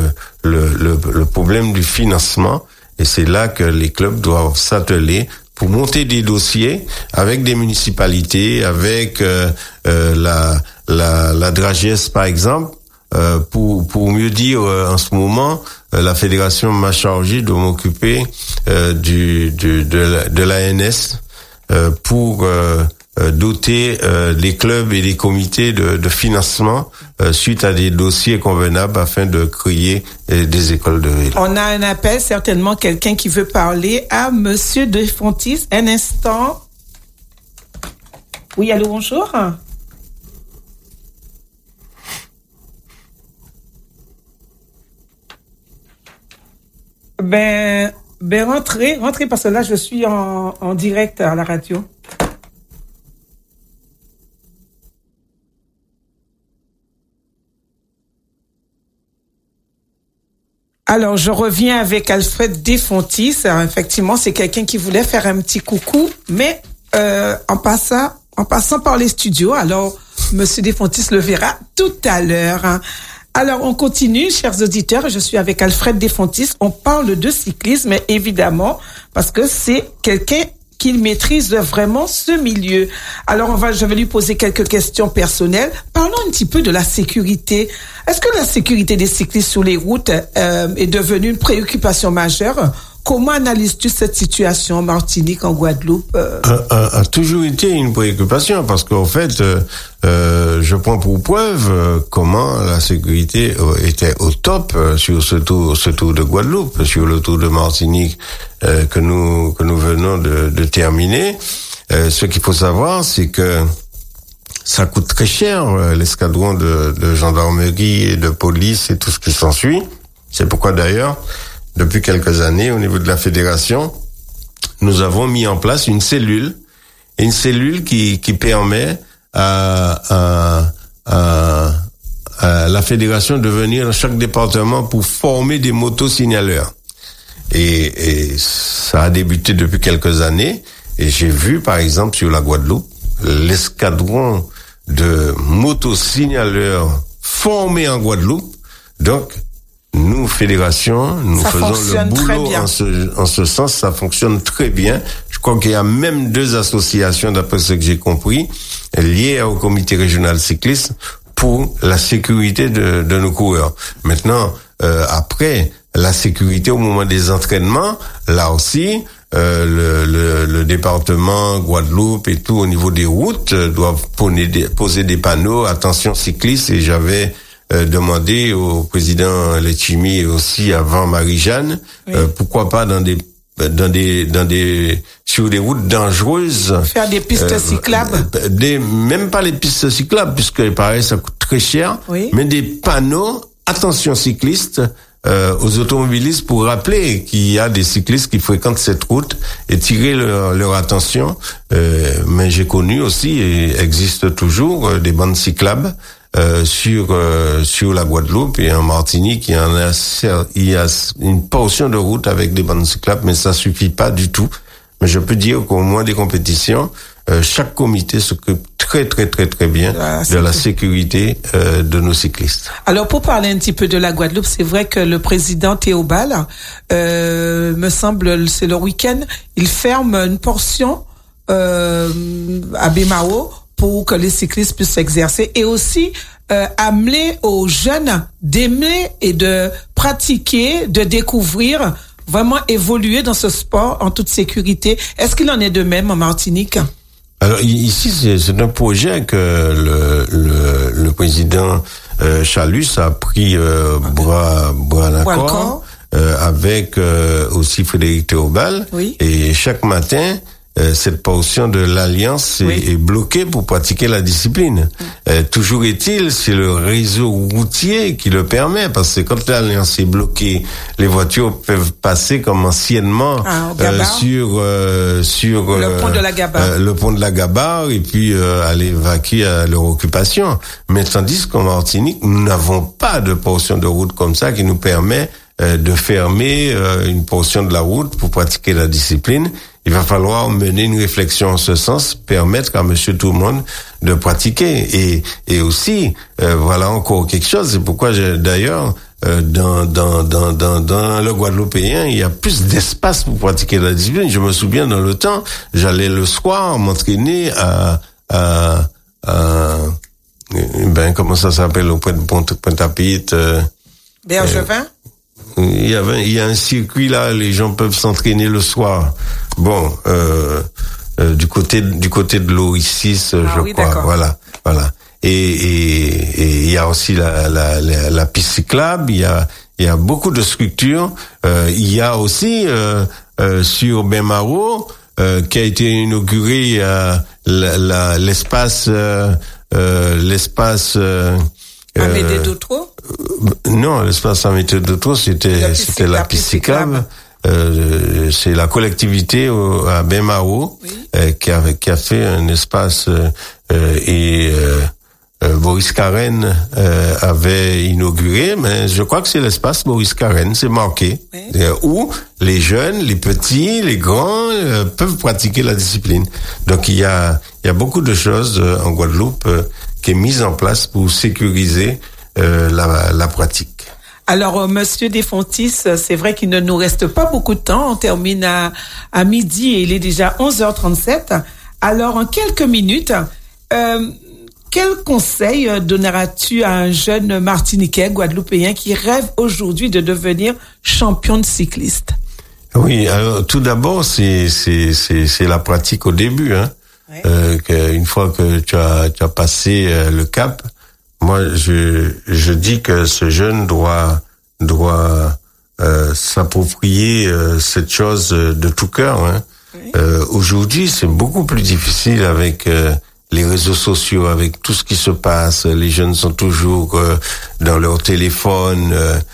le problème du financement, et c'est là que les clubs doivent s'atteler pour monter des dossiers avec des municipalités, avec la Dragesse par exemple, pour mieux dire, en ce moment, la fédération m'a chargé de m'occuper de l'ANS pour doter les clubs et les comités de financement suite à des dossiers convenables afin de créer des écoles de vélo. On a un appel, certainement quelqu'un qui veut parler à Monsieur Defontis. Un instant. Oui, allô, bonjour. Ben rentrez parce que là je suis en direct à la radio. Alors, je reviens avec Alfred Defontis. Alors, effectivement, c'est quelqu'un qui voulait faire un petit coucou, mais en passant par les studios. Alors, Monsieur Defontis le verra tout à l'heure. Hein. Alors, on continue, chers auditeurs. Je suis avec Alfred Defontis. On parle de cyclisme, évidemment, parce que c'est quelqu'un qui maîtrise vraiment ce milieu. Alors, je vais lui poser quelques questions personnelles. Parlons un petit peu de la sécurité. Est-ce que la sécurité des cyclistes sur les routes est devenue une préoccupation majeure? Comment analyses-tu cette situation en Martinique, en Guadeloupe? A toujours été une préoccupation parce qu'en fait, je prends pour preuve comment la sécurité était au top sur ce tour de Guadeloupe, sur le tour de Martinique que nous venons de terminer. Ce qu'il faut savoir, c'est que ça coûte très cher l'escadron de gendarmerie et de police et tout ce qui s'ensuit. C'est pourquoi d'ailleurs, depuis quelques années, au niveau de la fédération, nous avons mis en place une cellule qui permet à la fédération de venir dans chaque département pour former des motosignaleurs. Et ça a débuté depuis quelques années. Et j'ai vu, par exemple, sur la Guadeloupe, l'escadron de motosignaleurs formés en Guadeloupe. Donc, nous, fédération, nous faisons le boulot en ce sens, ça fonctionne très bien. Je crois qu'il y a même 2 associations, d'après ce que j'ai compris, liées au comité régional cycliste pour la sécurité de nos coureurs. Maintenant, après, la sécurité au moment des entraînements, là aussi, le département Guadeloupe et tout au niveau des routes doivent poser des panneaux, attention cyclistes, et j'avais demander au président Letchimi et aussi avant Marie-Jeanne, oui. Pourquoi pas sur des routes dangereuses. Faire des pistes cyclables. Même pas les pistes cyclables, puisque pareil, ça coûte très cher. Oui. Mais des panneaux, attention cyclistes, aux automobilistes pour rappeler qu'il y a des cyclistes qui fréquentent cette route et tirer leur attention. Mais j'ai connu aussi, et existe toujours, des bandes cyclables, sur la Guadeloupe et en Martinique, il y a une portion de route avec des bandes cyclables, mais ça suffit pas du tout. Mais je peux dire qu'au moins des compétitions, chaque comité s'occupe très bien de la sécurité de nos cyclistes. Alors pour parler un petit peu de la Guadeloupe, c'est vrai que le président Théobald, me semble, c'est le week-end, il ferme une portion à Bémao pour que les cyclistes puissent s'exercer et aussi amener aux jeunes d'aimer et de pratiquer, de découvrir, vraiment évoluer dans ce sport en toute sécurité. Est-ce qu'il en est de même en Martinique? Alors ici, c'est un projet que le président Chalus a pris bras d'accord avec aussi Frédéric Théobald. Oui. Et chaque matin, cette portion de l'Alliance est bloquée pour pratiquer la discipline. Toujours est-il, c'est le réseau routier qui le permet, parce que quand l'Alliance est bloquée, les voitures peuvent passer comme anciennement sur le pont de la Gabarre. Le pont de la Gabarre, et puis aller vaquer à leur occupation. Mais tandis qu'en Martinique, nous n'avons pas de portion de route comme ça qui nous permet de fermer une portion de la route pour pratiquer la discipline. Il va falloir mener une réflexion en ce sens, permettre à monsieur tout le monde de pratiquer. Et aussi, voilà encore quelque chose, c'est pourquoi d'ailleurs, dans le Guadeloupéen, il y a plus d'espace pour pratiquer la discipline. Je me souviens dans le temps, j'allais le soir m'entraîner comment ça s'appelle, au point de Pointe-à-Pitre, Bergevin? Il y a un circuit là, les gens peuvent s'entraîner le soir. Bon, du côté de l'Oricis, je crois. D'accord. Voilà. Et il y a aussi la piste cyclable. Il y a beaucoup de structures. Il y a aussi sur Benmaro qui a été inauguré l'espace Amédée Dautreau? Non, l'espace Amédée Dautreau, c'était la piste cyclable. C'est la collectivité à Benmaro qui a fait un espace et Boris Carène avait inauguré, mais je crois que c'est l'espace Boris Carène, c'est marqué, où les jeunes, les petits, les grands peuvent pratiquer la discipline. Donc il y a beaucoup de choses en Guadeloupe qui est mise en place pour sécuriser la pratique. Alors, Monsieur Desfontis, c'est vrai qu'il ne nous reste pas beaucoup de temps. On termine à midi et il est déjà 11h37. Alors, en quelques minutes, quel conseil donneras-tu à un jeune Martiniquais, Guadeloupéen, qui rêve aujourd'hui de devenir champion de cycliste? Oui, alors, tout d'abord, c'est la pratique au début, hein. Une fois que tu as passé le cap, moi, je dis que ce jeune doit s'approprier cette chose de tout cœur. Hein. Oui. Aujourd'hui, c'est beaucoup plus difficile avec les réseaux sociaux, avec tout ce qui se passe. Les jeunes sont toujours dans leur téléphone.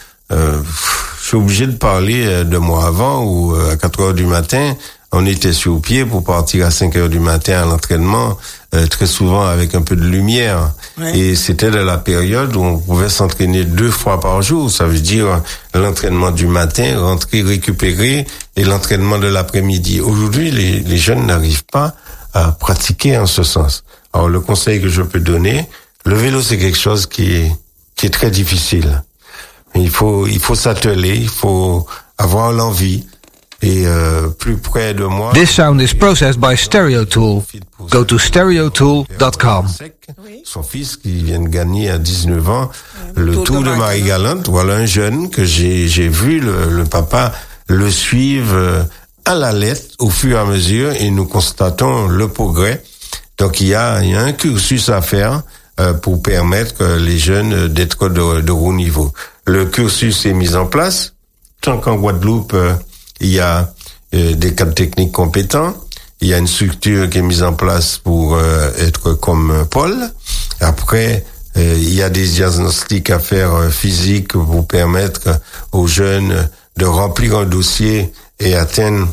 Je suis obligé de parler de moi avant où à 4h du matin, on était sur pied pour partir à 5h du matin à l'entraînement, très souvent avec un peu de lumière. Ouais. Et c'était de la période où on pouvait s'entraîner 2 fois par jour. Ça veut dire l'entraînement du matin, rentrer, récupérer, et l'entraînement de l'après-midi. Aujourd'hui, les jeunes n'arrivent pas à pratiquer en ce sens. Alors, le conseil que je peux donner, le vélo, c'est quelque chose qui est très difficile. Il faut s'atteler, il faut avoir l'envie. Et plus près de moi. This sound is processed by Stereotool. Go to stereotool.com. Son fils qui vient de gagner à 19 ans le Tour de Marie-Galante. Voilà un jeune que j'ai vu le papa le suivre à la lettre au fur et à mesure et nous constatons le progrès. Donc il y a un cursus à faire pour permettre les jeunes d'être de haut niveau. Le cursus est mis en place. Tant qu'en Guadeloupe, il y a des cadres techniques compétents. Il y a une structure qui est mise en place pour être comme Paul. Après, il y a des diagnostics à faire physiques pour permettre aux jeunes de remplir un dossier et atteindre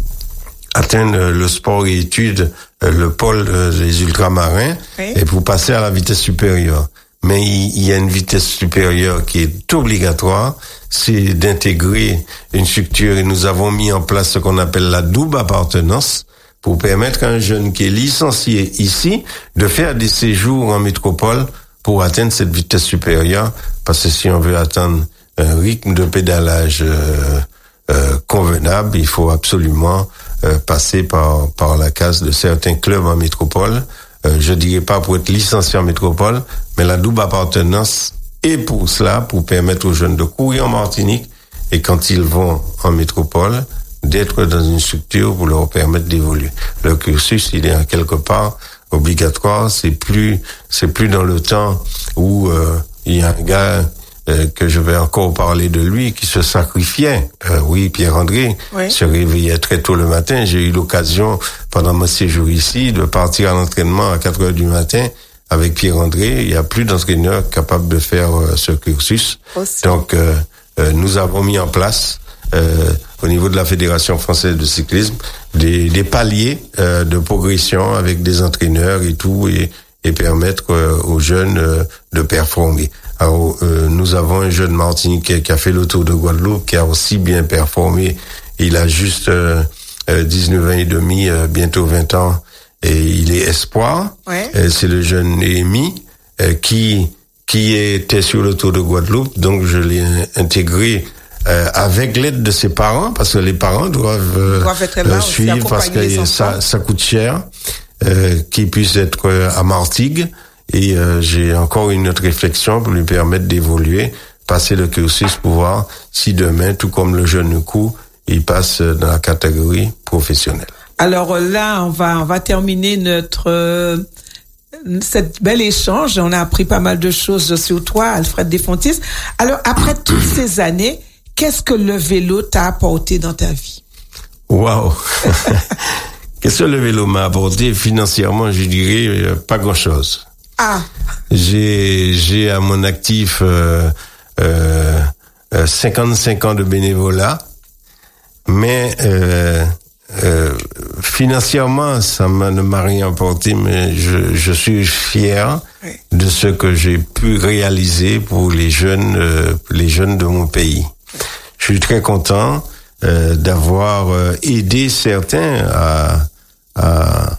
le sport et études, le pôle des ultramarins, oui. Et pour passer à la vitesse supérieure. Mais il y a une vitesse supérieure qui est obligatoire, c'est d'intégrer une structure et nous avons mis en place ce qu'on appelle la double appartenance pour permettre à un jeune qui est licencié ici de faire des séjours en métropole pour atteindre cette vitesse supérieure, parce que si on veut atteindre un rythme de pédalage convenable, il faut absolument passer par la case de certains clubs en métropole. Je dirais pas pour être licencié en métropole, mais la double appartenance est pour cela, pour permettre aux jeunes de courir en Martinique et quand ils vont en métropole, d'être dans une structure pour leur permettre d'évoluer. Le cursus, il est quelque part obligatoire, c'est plus dans le temps où il y a un gars que je vais encore parler de lui, qui se sacrifiait. Oui, Pierre-André se réveillait très tôt le matin. J'ai eu l'occasion, pendant mon séjour ici, de partir à l'entraînement à 4h du matin avec Pierre-André. Il n'y a plus d'entraîneurs capables de faire ce cursus. Aussi. Donc, nous avons mis en place, au niveau de la Fédération française de cyclisme, des paliers de progression avec des entraîneurs et tout, et permettre aux jeunes de performer. Alors, nous avons un jeune Martiniquais qui a fait le Tour de Guadeloupe, qui a aussi bien performé. Il a juste 19 ans et demi, bientôt 20 ans, et il est espoir. Ouais. C'est le jeune Néhémie qui était sur le Tour de Guadeloupe, donc je l'ai intégré avec l'aide de ses parents, parce que les parents doivent suivre, parce que ça coûte cher, qu'il puisse être à Martigues. Et j'ai encore une autre réflexion pour lui permettre d'évoluer, passer le cursus pour voir si demain, tout comme le jeune coup, il passe dans la catégorie professionnelle. Alors là, on va terminer cette belle échange. On a appris pas mal de choses sur toi, Alfred Desfontis. Alors, après toutes ces années, qu'est-ce que le vélo t'a apporté dans ta vie? Waouh! Qu'est-ce que le vélo m'a apporté financièrement? Je dirais pas grand-chose. Ah! J'ai à mon actif 55 ans de bénévolat, mais financièrement, ça ne m'a rien apporté, mais je suis fier de ce que j'ai pu réaliser pour les jeunes de mon pays. Je suis très content d'avoir aidé certains à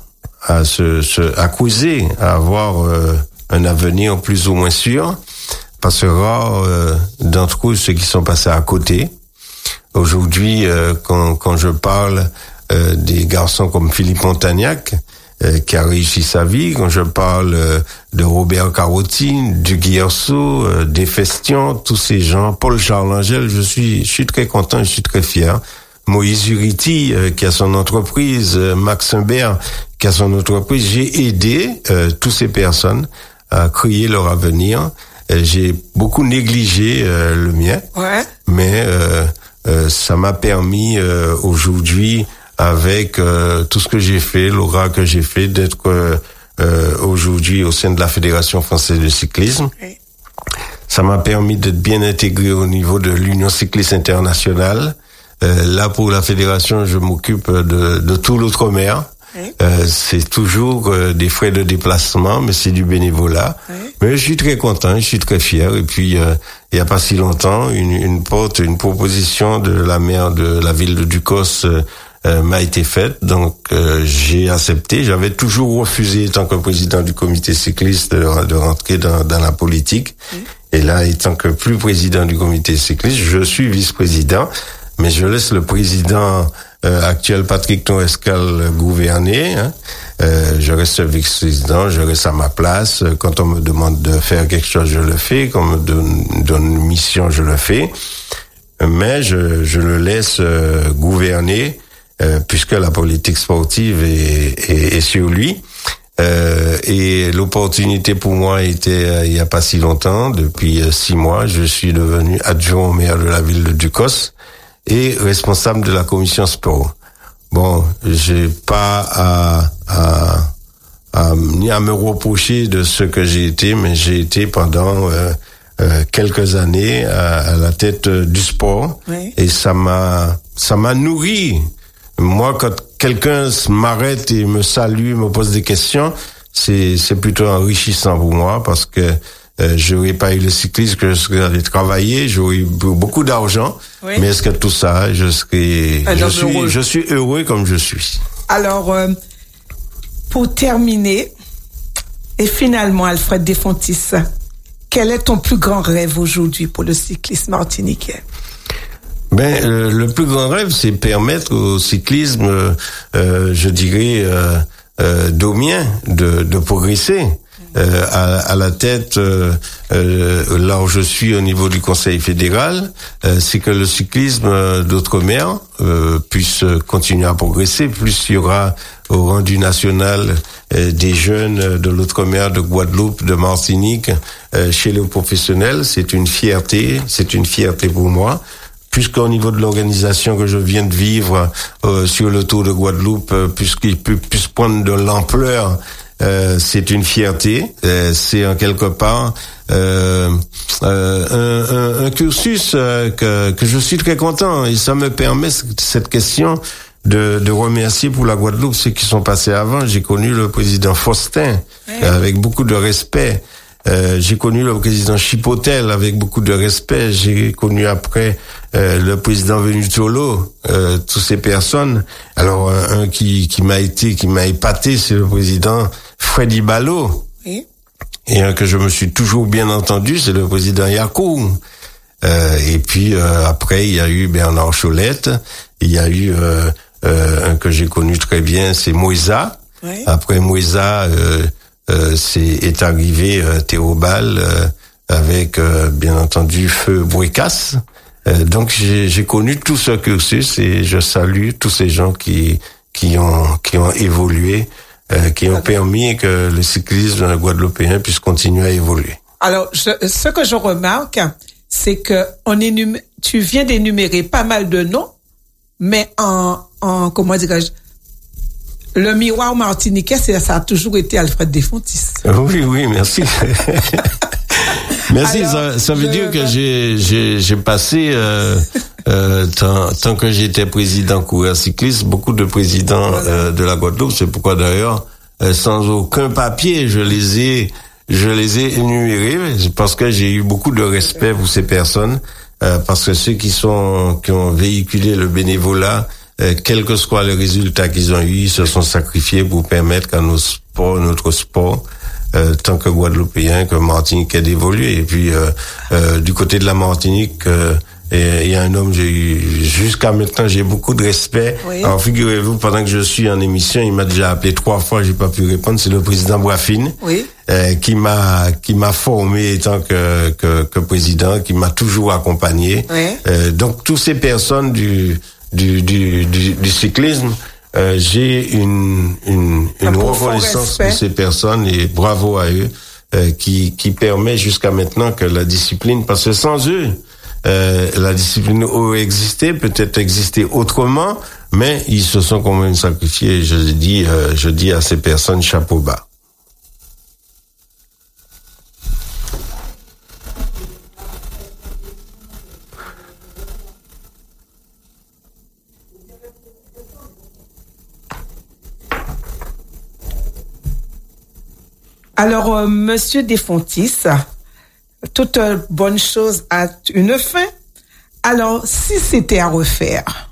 causer, à avoir un avenir plus ou moins sûr, parce que rares d'entre eux, ceux qui sont passés à côté. Aujourd'hui, quand je parle des garçons comme Philippe Montagnac, qui a réussi sa vie, quand je parle de Robert Carotine, du Guillerceau, des Festions, tous ces gens, Paul Charles-Angèle, je suis très content, je suis très fier. Moïse Uriti, qui a son entreprise, Max Imbert, qui a son entreprise, j'ai aidé toutes ces personnes à créer leur avenir. J'ai beaucoup négligé le mien, mais ça m'a permis aujourd'hui, avec tout ce que j'ai fait, l'aura que j'ai fait, d'être aujourd'hui au sein de la Fédération française de cyclisme. Ça m'a permis d'être bien intégré au niveau de l'Union cycliste internationale. Là, pour la fédération, je m'occupe de tout l'outre-mer. C'est toujours des frais de déplacement, mais c'est du bénévolat. Mais je suis très content, je suis très fier. Et puis, il y a pas si longtemps, une proposition de la maire de la ville de Ducos m'a été faite. Donc, j'ai accepté. J'avais toujours refusé, étant que président du comité cycliste, de rentrer dans la politique. Et là, étant que plus président du comité cycliste, je suis vice-président. Mais je laisse le président actuel, Patrick Torescal, gouverner. Je reste vice-président, je reste à ma place. Quand on me demande de faire quelque chose, je le fais. Quand on me donne une mission, je le fais. Mais je le laisse gouverner, puisque la politique sportive est sur lui. Et l'opportunité pour moi était il y a pas si longtemps. Depuis 6 mois, je suis devenu adjoint au maire de la ville de Ducos et responsable de la commission sport. Bon, j'ai pas ni à me reprocher de ce que j'ai été, mais j'ai été pendant quelques années à la tête du sport, et ça m'a nourri. Moi, quand quelqu'un m'arrête et me salue, me pose des questions, c'est plutôt enrichissant pour moi, parce que j'aurais pas eu le cyclisme que je serais allé travailler, j'aurais eu beaucoup d'argent, mais est-ce que tout ça, je suis heureux comme je suis. Alors, pour terminer, et finalement, Alfred Desfontis, quel est ton plus grand rêve aujourd'hui pour le cyclisme martiniquais? Le plus grand rêve, c'est permettre au cyclisme, je dirais, d'Omien, de progresser. À la tête, là où je suis au niveau du Conseil fédéral, c'est que le cyclisme d'outre-mer puisse continuer à progresser. Plus il y aura au rang du national des jeunes de l'outre-mer, de Guadeloupe, de Martinique, chez les professionnels, c'est une fierté pour moi. Puisqu'au niveau de l'organisation que je viens de vivre sur le Tour de Guadeloupe, puisqu'il puisse prendre de l'ampleur, c'est une fierté. C'est en quelque part un cursus que je suis très content, et ça me permet cette question de remercier pour la Guadeloupe ceux qui sont passés avant. J'ai connu le président Faustin avec beaucoup de respect. J'ai connu le président Chipotel avec beaucoup de respect. J'ai connu après le président Venutolo, toutes ces personnes. Alors un qui m'a épaté, c'est le président Freddy Ballot. Et un que je me suis toujours bien entendu, c'est le président Yacoub. Et puis après il y a eu Bernard Cholette. Il y a eu un que j'ai connu très bien, c'est Moïsa. Après Moïsa, est arrivé Théobald avec bien entendu Feu Bouécasse. Donc j'ai connu tout ce cursus, et je salue tous ces gens qui qui ont évolué, qui ont permis que le cyclisme guadeloupéen puisse continuer à évoluer. Alors, ce que je remarque, c'est que tu viens d'énumérer pas mal de noms, mais comment dirais-je, le miroir martiniquais, ça a toujours été Alfred Desfontis. Oui, merci. Merci, alors, ça veut dire que j'ai passé, tant que j'étais président coureur cycliste, beaucoup de présidents de la Guadeloupe. C'est pourquoi d'ailleurs, sans aucun papier, je les ai énumérés, parce que j'ai eu beaucoup de respect pour ces personnes, parce que ceux qui ont véhiculé le bénévolat, quel que soit le résultat qu'ils ont eu, ils se sont sacrifiés pour permettre qu'à notre sport, tant que Guadeloupéen, que Martiniquais d'évoluer. Et puis, du côté de la Martinique, il y a un homme, jusqu'à maintenant, j'ai beaucoup de respect. Oui. Alors, figurez-vous, pendant que je suis en émission, il m'a déjà appelé 3 fois, j'ai pas pu répondre. C'est le président Boisfine, oui. Qui m'a formé tant que président, qui m'a toujours accompagné. Oui. Donc, toutes ces personnes du cyclisme, j'ai une reconnaissance pour ces personnes et bravo à eux, qui permet jusqu'à maintenant que la discipline, parce que sans eux, la discipline aurait existé, peut-être existé autrement, mais ils se sont quand même sacrifiés. Je dis à ces personnes chapeau bas. Alors, Monsieur Desfontis, toute bonne chose a une fin. Alors, si c'était à refaire?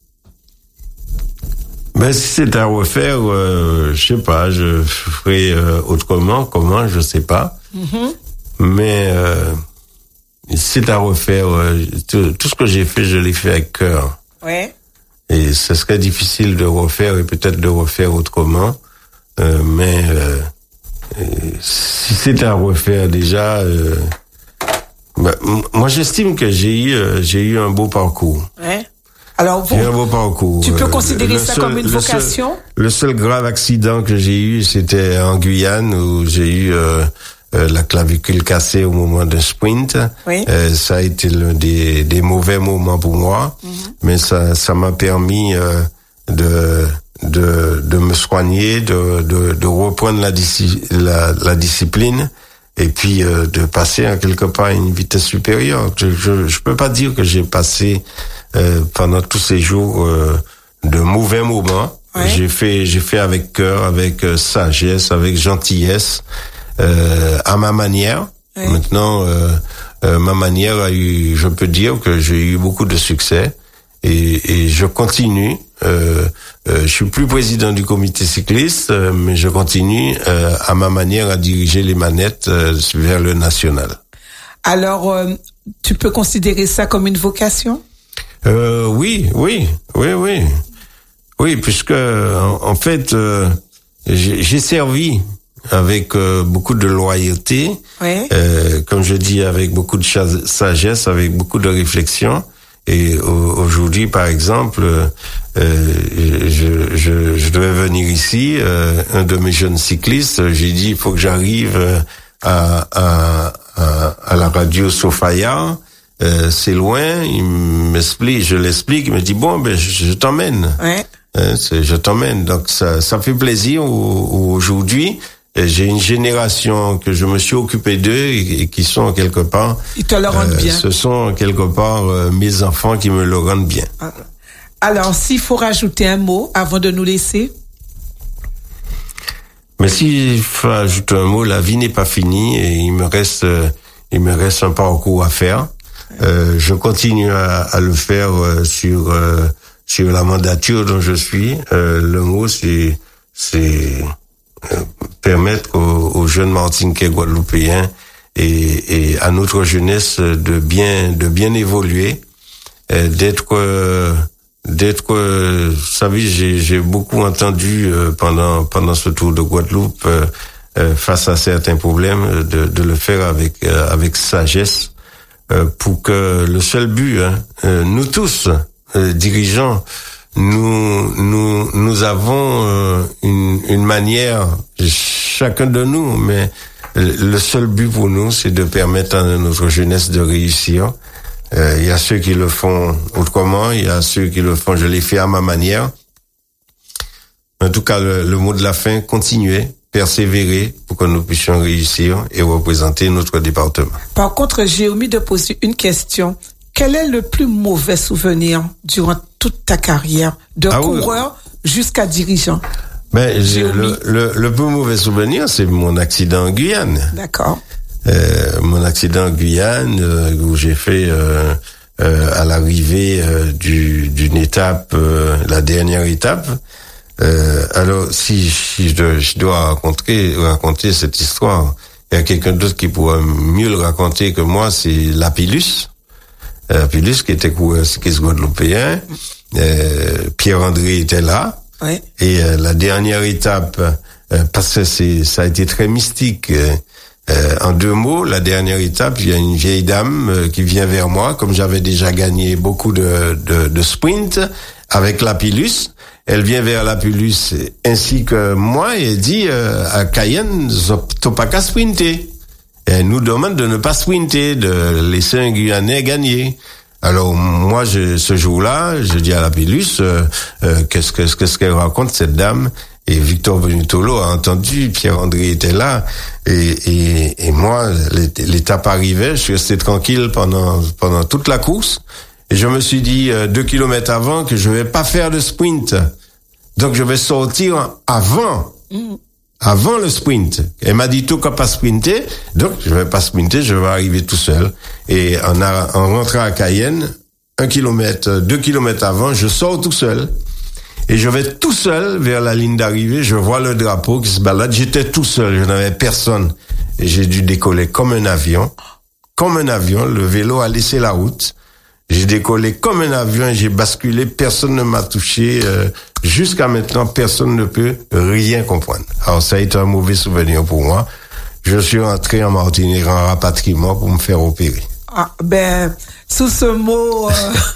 Ben, si c'était à refaire, je sais pas, je ferais autrement, comment, je sais pas. Mm-hmm. Mais si c'est à refaire, tout ce que j'ai fait, je l'ai fait avec cœur. Ouais. Et ce serait difficile de refaire et peut-être de refaire autrement. Mais si c'était à refaire déjà, moi j'estime que j'ai eu un beau parcours. Ouais. Alors j'ai un beau parcours. Tu peux considérer ça comme une vocation? Le seul grave accident que j'ai eu, c'était en Guyane où j'ai eu la clavicule cassée au moment d'un sprint. Oui. Ça a été l'un des mauvais moments pour moi, mais ça m'a permis de me soigner, de reprendre la discipline et puis de passer en quelque part à une vitesse supérieure. Je peux pas dire que j'ai passé pendant tous ces jours de mauvais moments. Ouais. J'ai fait avec cœur, avec sagesse, avec gentillesse, à ma manière. Ouais. Maintenant, ma manière a eu, je peux dire que j'ai eu beaucoup de succès et je continue. Je suis plus président du comité cycliste, mais je continue à ma manière à diriger les manettes vers le national. Alors, tu peux considérer ça comme une vocation? Oui, puisque en fait, j'ai servi avec beaucoup de loyauté, oui. Comme je dis, avec beaucoup de sagesse, avec beaucoup de réflexion. Et aujourd'hui, par exemple, je devais venir ici, un de mes jeunes cyclistes, j'ai dit il faut que j'arrive à la radio Sofaya, c'est loin, je l'explique, il me dit bon ben je t'emmène. Ouais. Je t'emmène. Donc ça fait plaisir aujourd'hui. J'ai une génération que je me suis occupé d'eux et qui sont quelque part... Ils te le rendent bien. Ce sont quelque part mes enfants qui me le rendent bien. Alors, s'il faut rajouter un mot avant de nous laisser? Mais s'il faut ajouter un mot, la vie n'est pas finie et il me reste un parcours à faire. Je continue à le faire sur la mandature dont je suis. Le mot, c'est permettre aux jeunes Martiniquais guadeloupéens et à notre jeunesse de bien évoluer, d'être, vous savez, j'ai beaucoup entendu pendant ce tour de Guadeloupe face à certains problèmes de le faire avec sagesse, pour que le seul but, nous tous dirigeants, nous nous avons une manière, chacun de nous, mais le seul but pour nous, c'est de permettre à notre jeunesse de réussir. Il y a ceux qui le font autrement, il y a ceux qui le font, je l'ai fait à ma manière. En tout cas, le mot de la fin, continuer, persévérer pour que nous puissions réussir et représenter notre département. Par contre, j'ai omis de poser une question. Quel est le plus mauvais souvenir durant toute ta carrière de coureur jusqu'à dirigeant? Le plus mauvais souvenir, c'est mon accident en Guyane. D'accord. Mon accident en Guyane, où j'ai fait à l'arrivée d'une étape, la dernière étape. Alors, si je dois raconter cette histoire, il y a quelqu'un d'autre qui pourra mieux le raconter que moi, c'est Lapillus. Lapillus qui était coureur cycliste guadeloupéen. Pierre-André était là. Oui. Et la dernière étape, parce que ça a été très mystique. En 2 mots, la dernière étape, il y a une vieille dame qui vient vers moi, comme j'avais déjà gagné beaucoup de sprint avec Lapillus. Elle vient vers Lapillus ainsi que moi et elle dit à Cayenne, t'as pas qu'à sprinter. Et elle nous demande de ne pas sprinter, de laisser un Guyanais gagner. Alors moi, ce jour-là, je dis à Lapillus, qu'est-ce qu'elle raconte cette dame? Et Victor Benutolo a entendu, Pierre-André était là, et moi, l'étape arrivait, je suis resté tranquille pendant toute la course, et je me suis dit 2 kilomètres avant que je vais pas faire de sprint. Donc je vais sortir avant le sprint. Elle m'a dit tout qu'à pas sprinter, donc je vais pas sprinter, je vais arriver tout seul. Et en rentrant à Cayenne, 1 kilomètre, 2 kilomètres avant, je sors tout seul. Et je vais tout seul vers la ligne d'arrivée, je vois le drapeau qui se balade, j'étais tout seul, je n'avais personne. Et j'ai dû décoller comme un avion, le vélo a laissé la route. J'ai décollé comme un avion et j'ai basculé, personne ne m'a touché. Jusqu'à maintenant, personne ne peut rien comprendre. Alors ça a été un mauvais souvenir pour moi. Je suis rentré en Martinique en rapatriement pour me faire opérer. Sous ce mot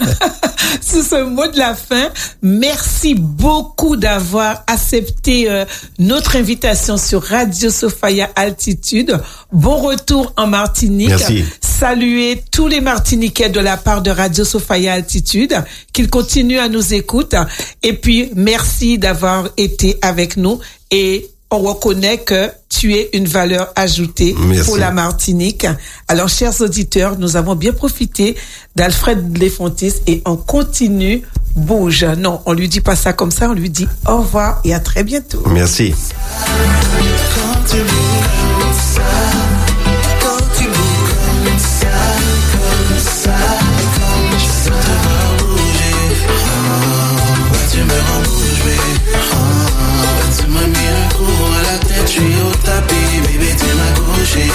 de la fin, merci beaucoup d'avoir accepté notre invitation sur Radio Sophia Altitude. Bon retour en Martinique. Merci. Saluer tous les Martiniquais de la part de Radio Sophia Altitude, qu'ils continuent à nous écouter. Et puis, merci d'avoir été avec nous et on reconnaît que tu es une valeur ajoutée pour la Martinique. Alors, chers auditeurs, nous avons bien profité d'Alfred Lefontis et on continue. Bouge. Non, on lui dit pas ça comme ça, on lui dit au revoir et à très bientôt. Merci. Je suis au tapis, baby, tu m'as couché.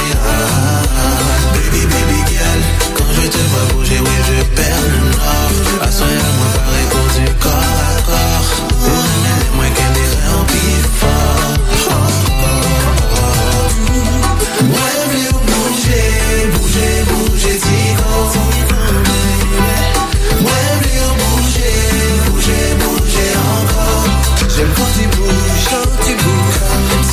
Baby girl, quand je te vois bouger, oui, je perds le nord. À soin à moi, pareil pour du corps à corps. Pour moi, qu'elle est remplie fort. Ouais, viens bouger, tico. Ouais, viens bouger encore. J'aime quand tu bouges,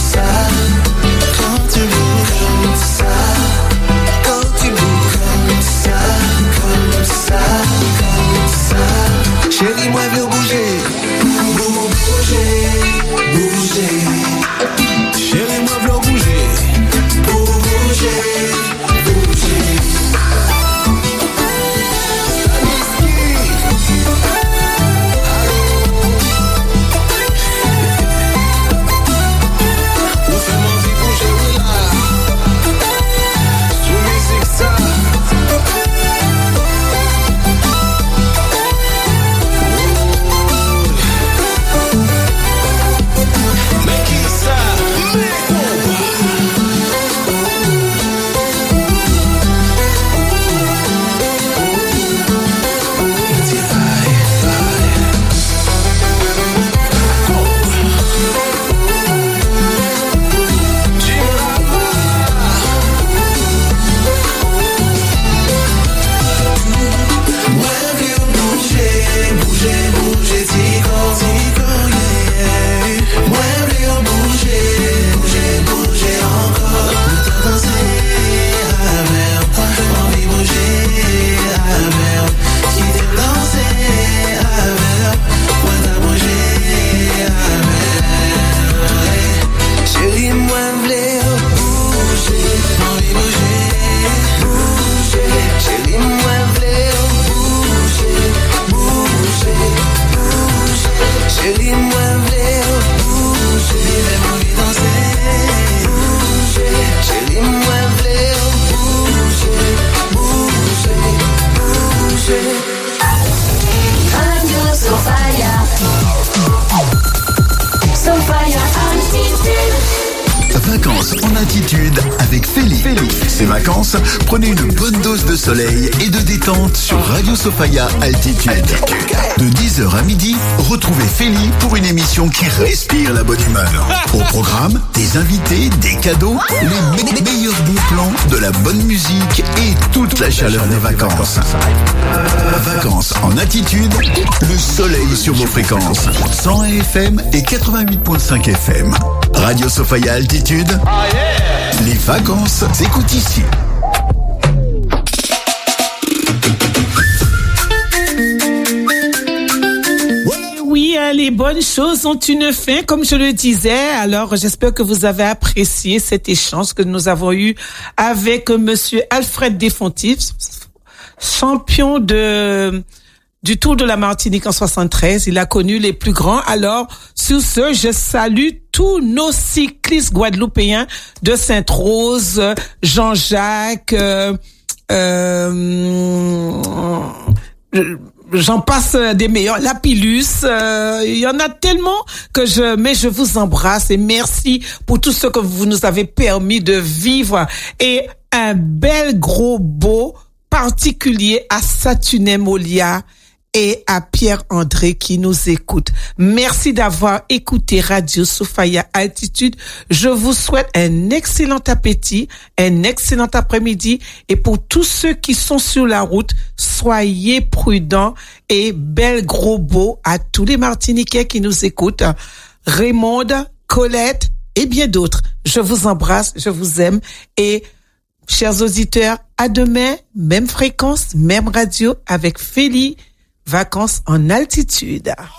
Chérie, moi, v'lais bouger. Fais-moi envie danser. Bouger. Chérie, moi, v'lais bouger. Bouger. Bouger. Radio Sophia. Sophia Altitude. Vacances en altitude avec Feli. Ces vacances, prenez une bonne dose de soleil et de détente sur Radio Sophia Altitude. De 10h à midi, retrouvez Feli pour une émission qui respire la bonne humeur. Au programme, des invités, des cadeaux, les meilleurs bons plans, de la bonne musique et toute la chaleur des vacances. Vacances en altitude, le soleil sur vos fréquences. 100 FM et 88.5 FM. Radio Sophia Altitude. Les vacances s'écoutent ici. Oui, les bonnes choses ont une fin, comme je le disais. Alors, j'espère que vous avez apprécié cet échange que nous avons eu avec monsieur Alfred Desfontif, champion du Tour de la Martinique en 73. Il a connu les plus grands. Alors, sur ce, je salue tous nos cyclistes guadeloupéens de Sainte-Rose, Jean-Jacques, j'en passe des meilleurs, Lapillus, il y en a tellement mais je vous embrasse et merci pour tout ce que vous nous avez permis de vivre et un bel gros beau particulier à Satuné Molia et à Pierre-André qui nous écoute. Merci d'avoir écouté Radio Sophia Altitude. Je vous souhaite un excellent appétit, un excellent après-midi et pour tous ceux qui sont sur la route, soyez prudents et bel gros beau à tous les Martiniquais qui nous écoutent. Raymond, Colette et bien d'autres. Je vous embrasse, je vous aime et chers auditeurs, à demain, même fréquence, même radio avec Feli. Vacances en altitude.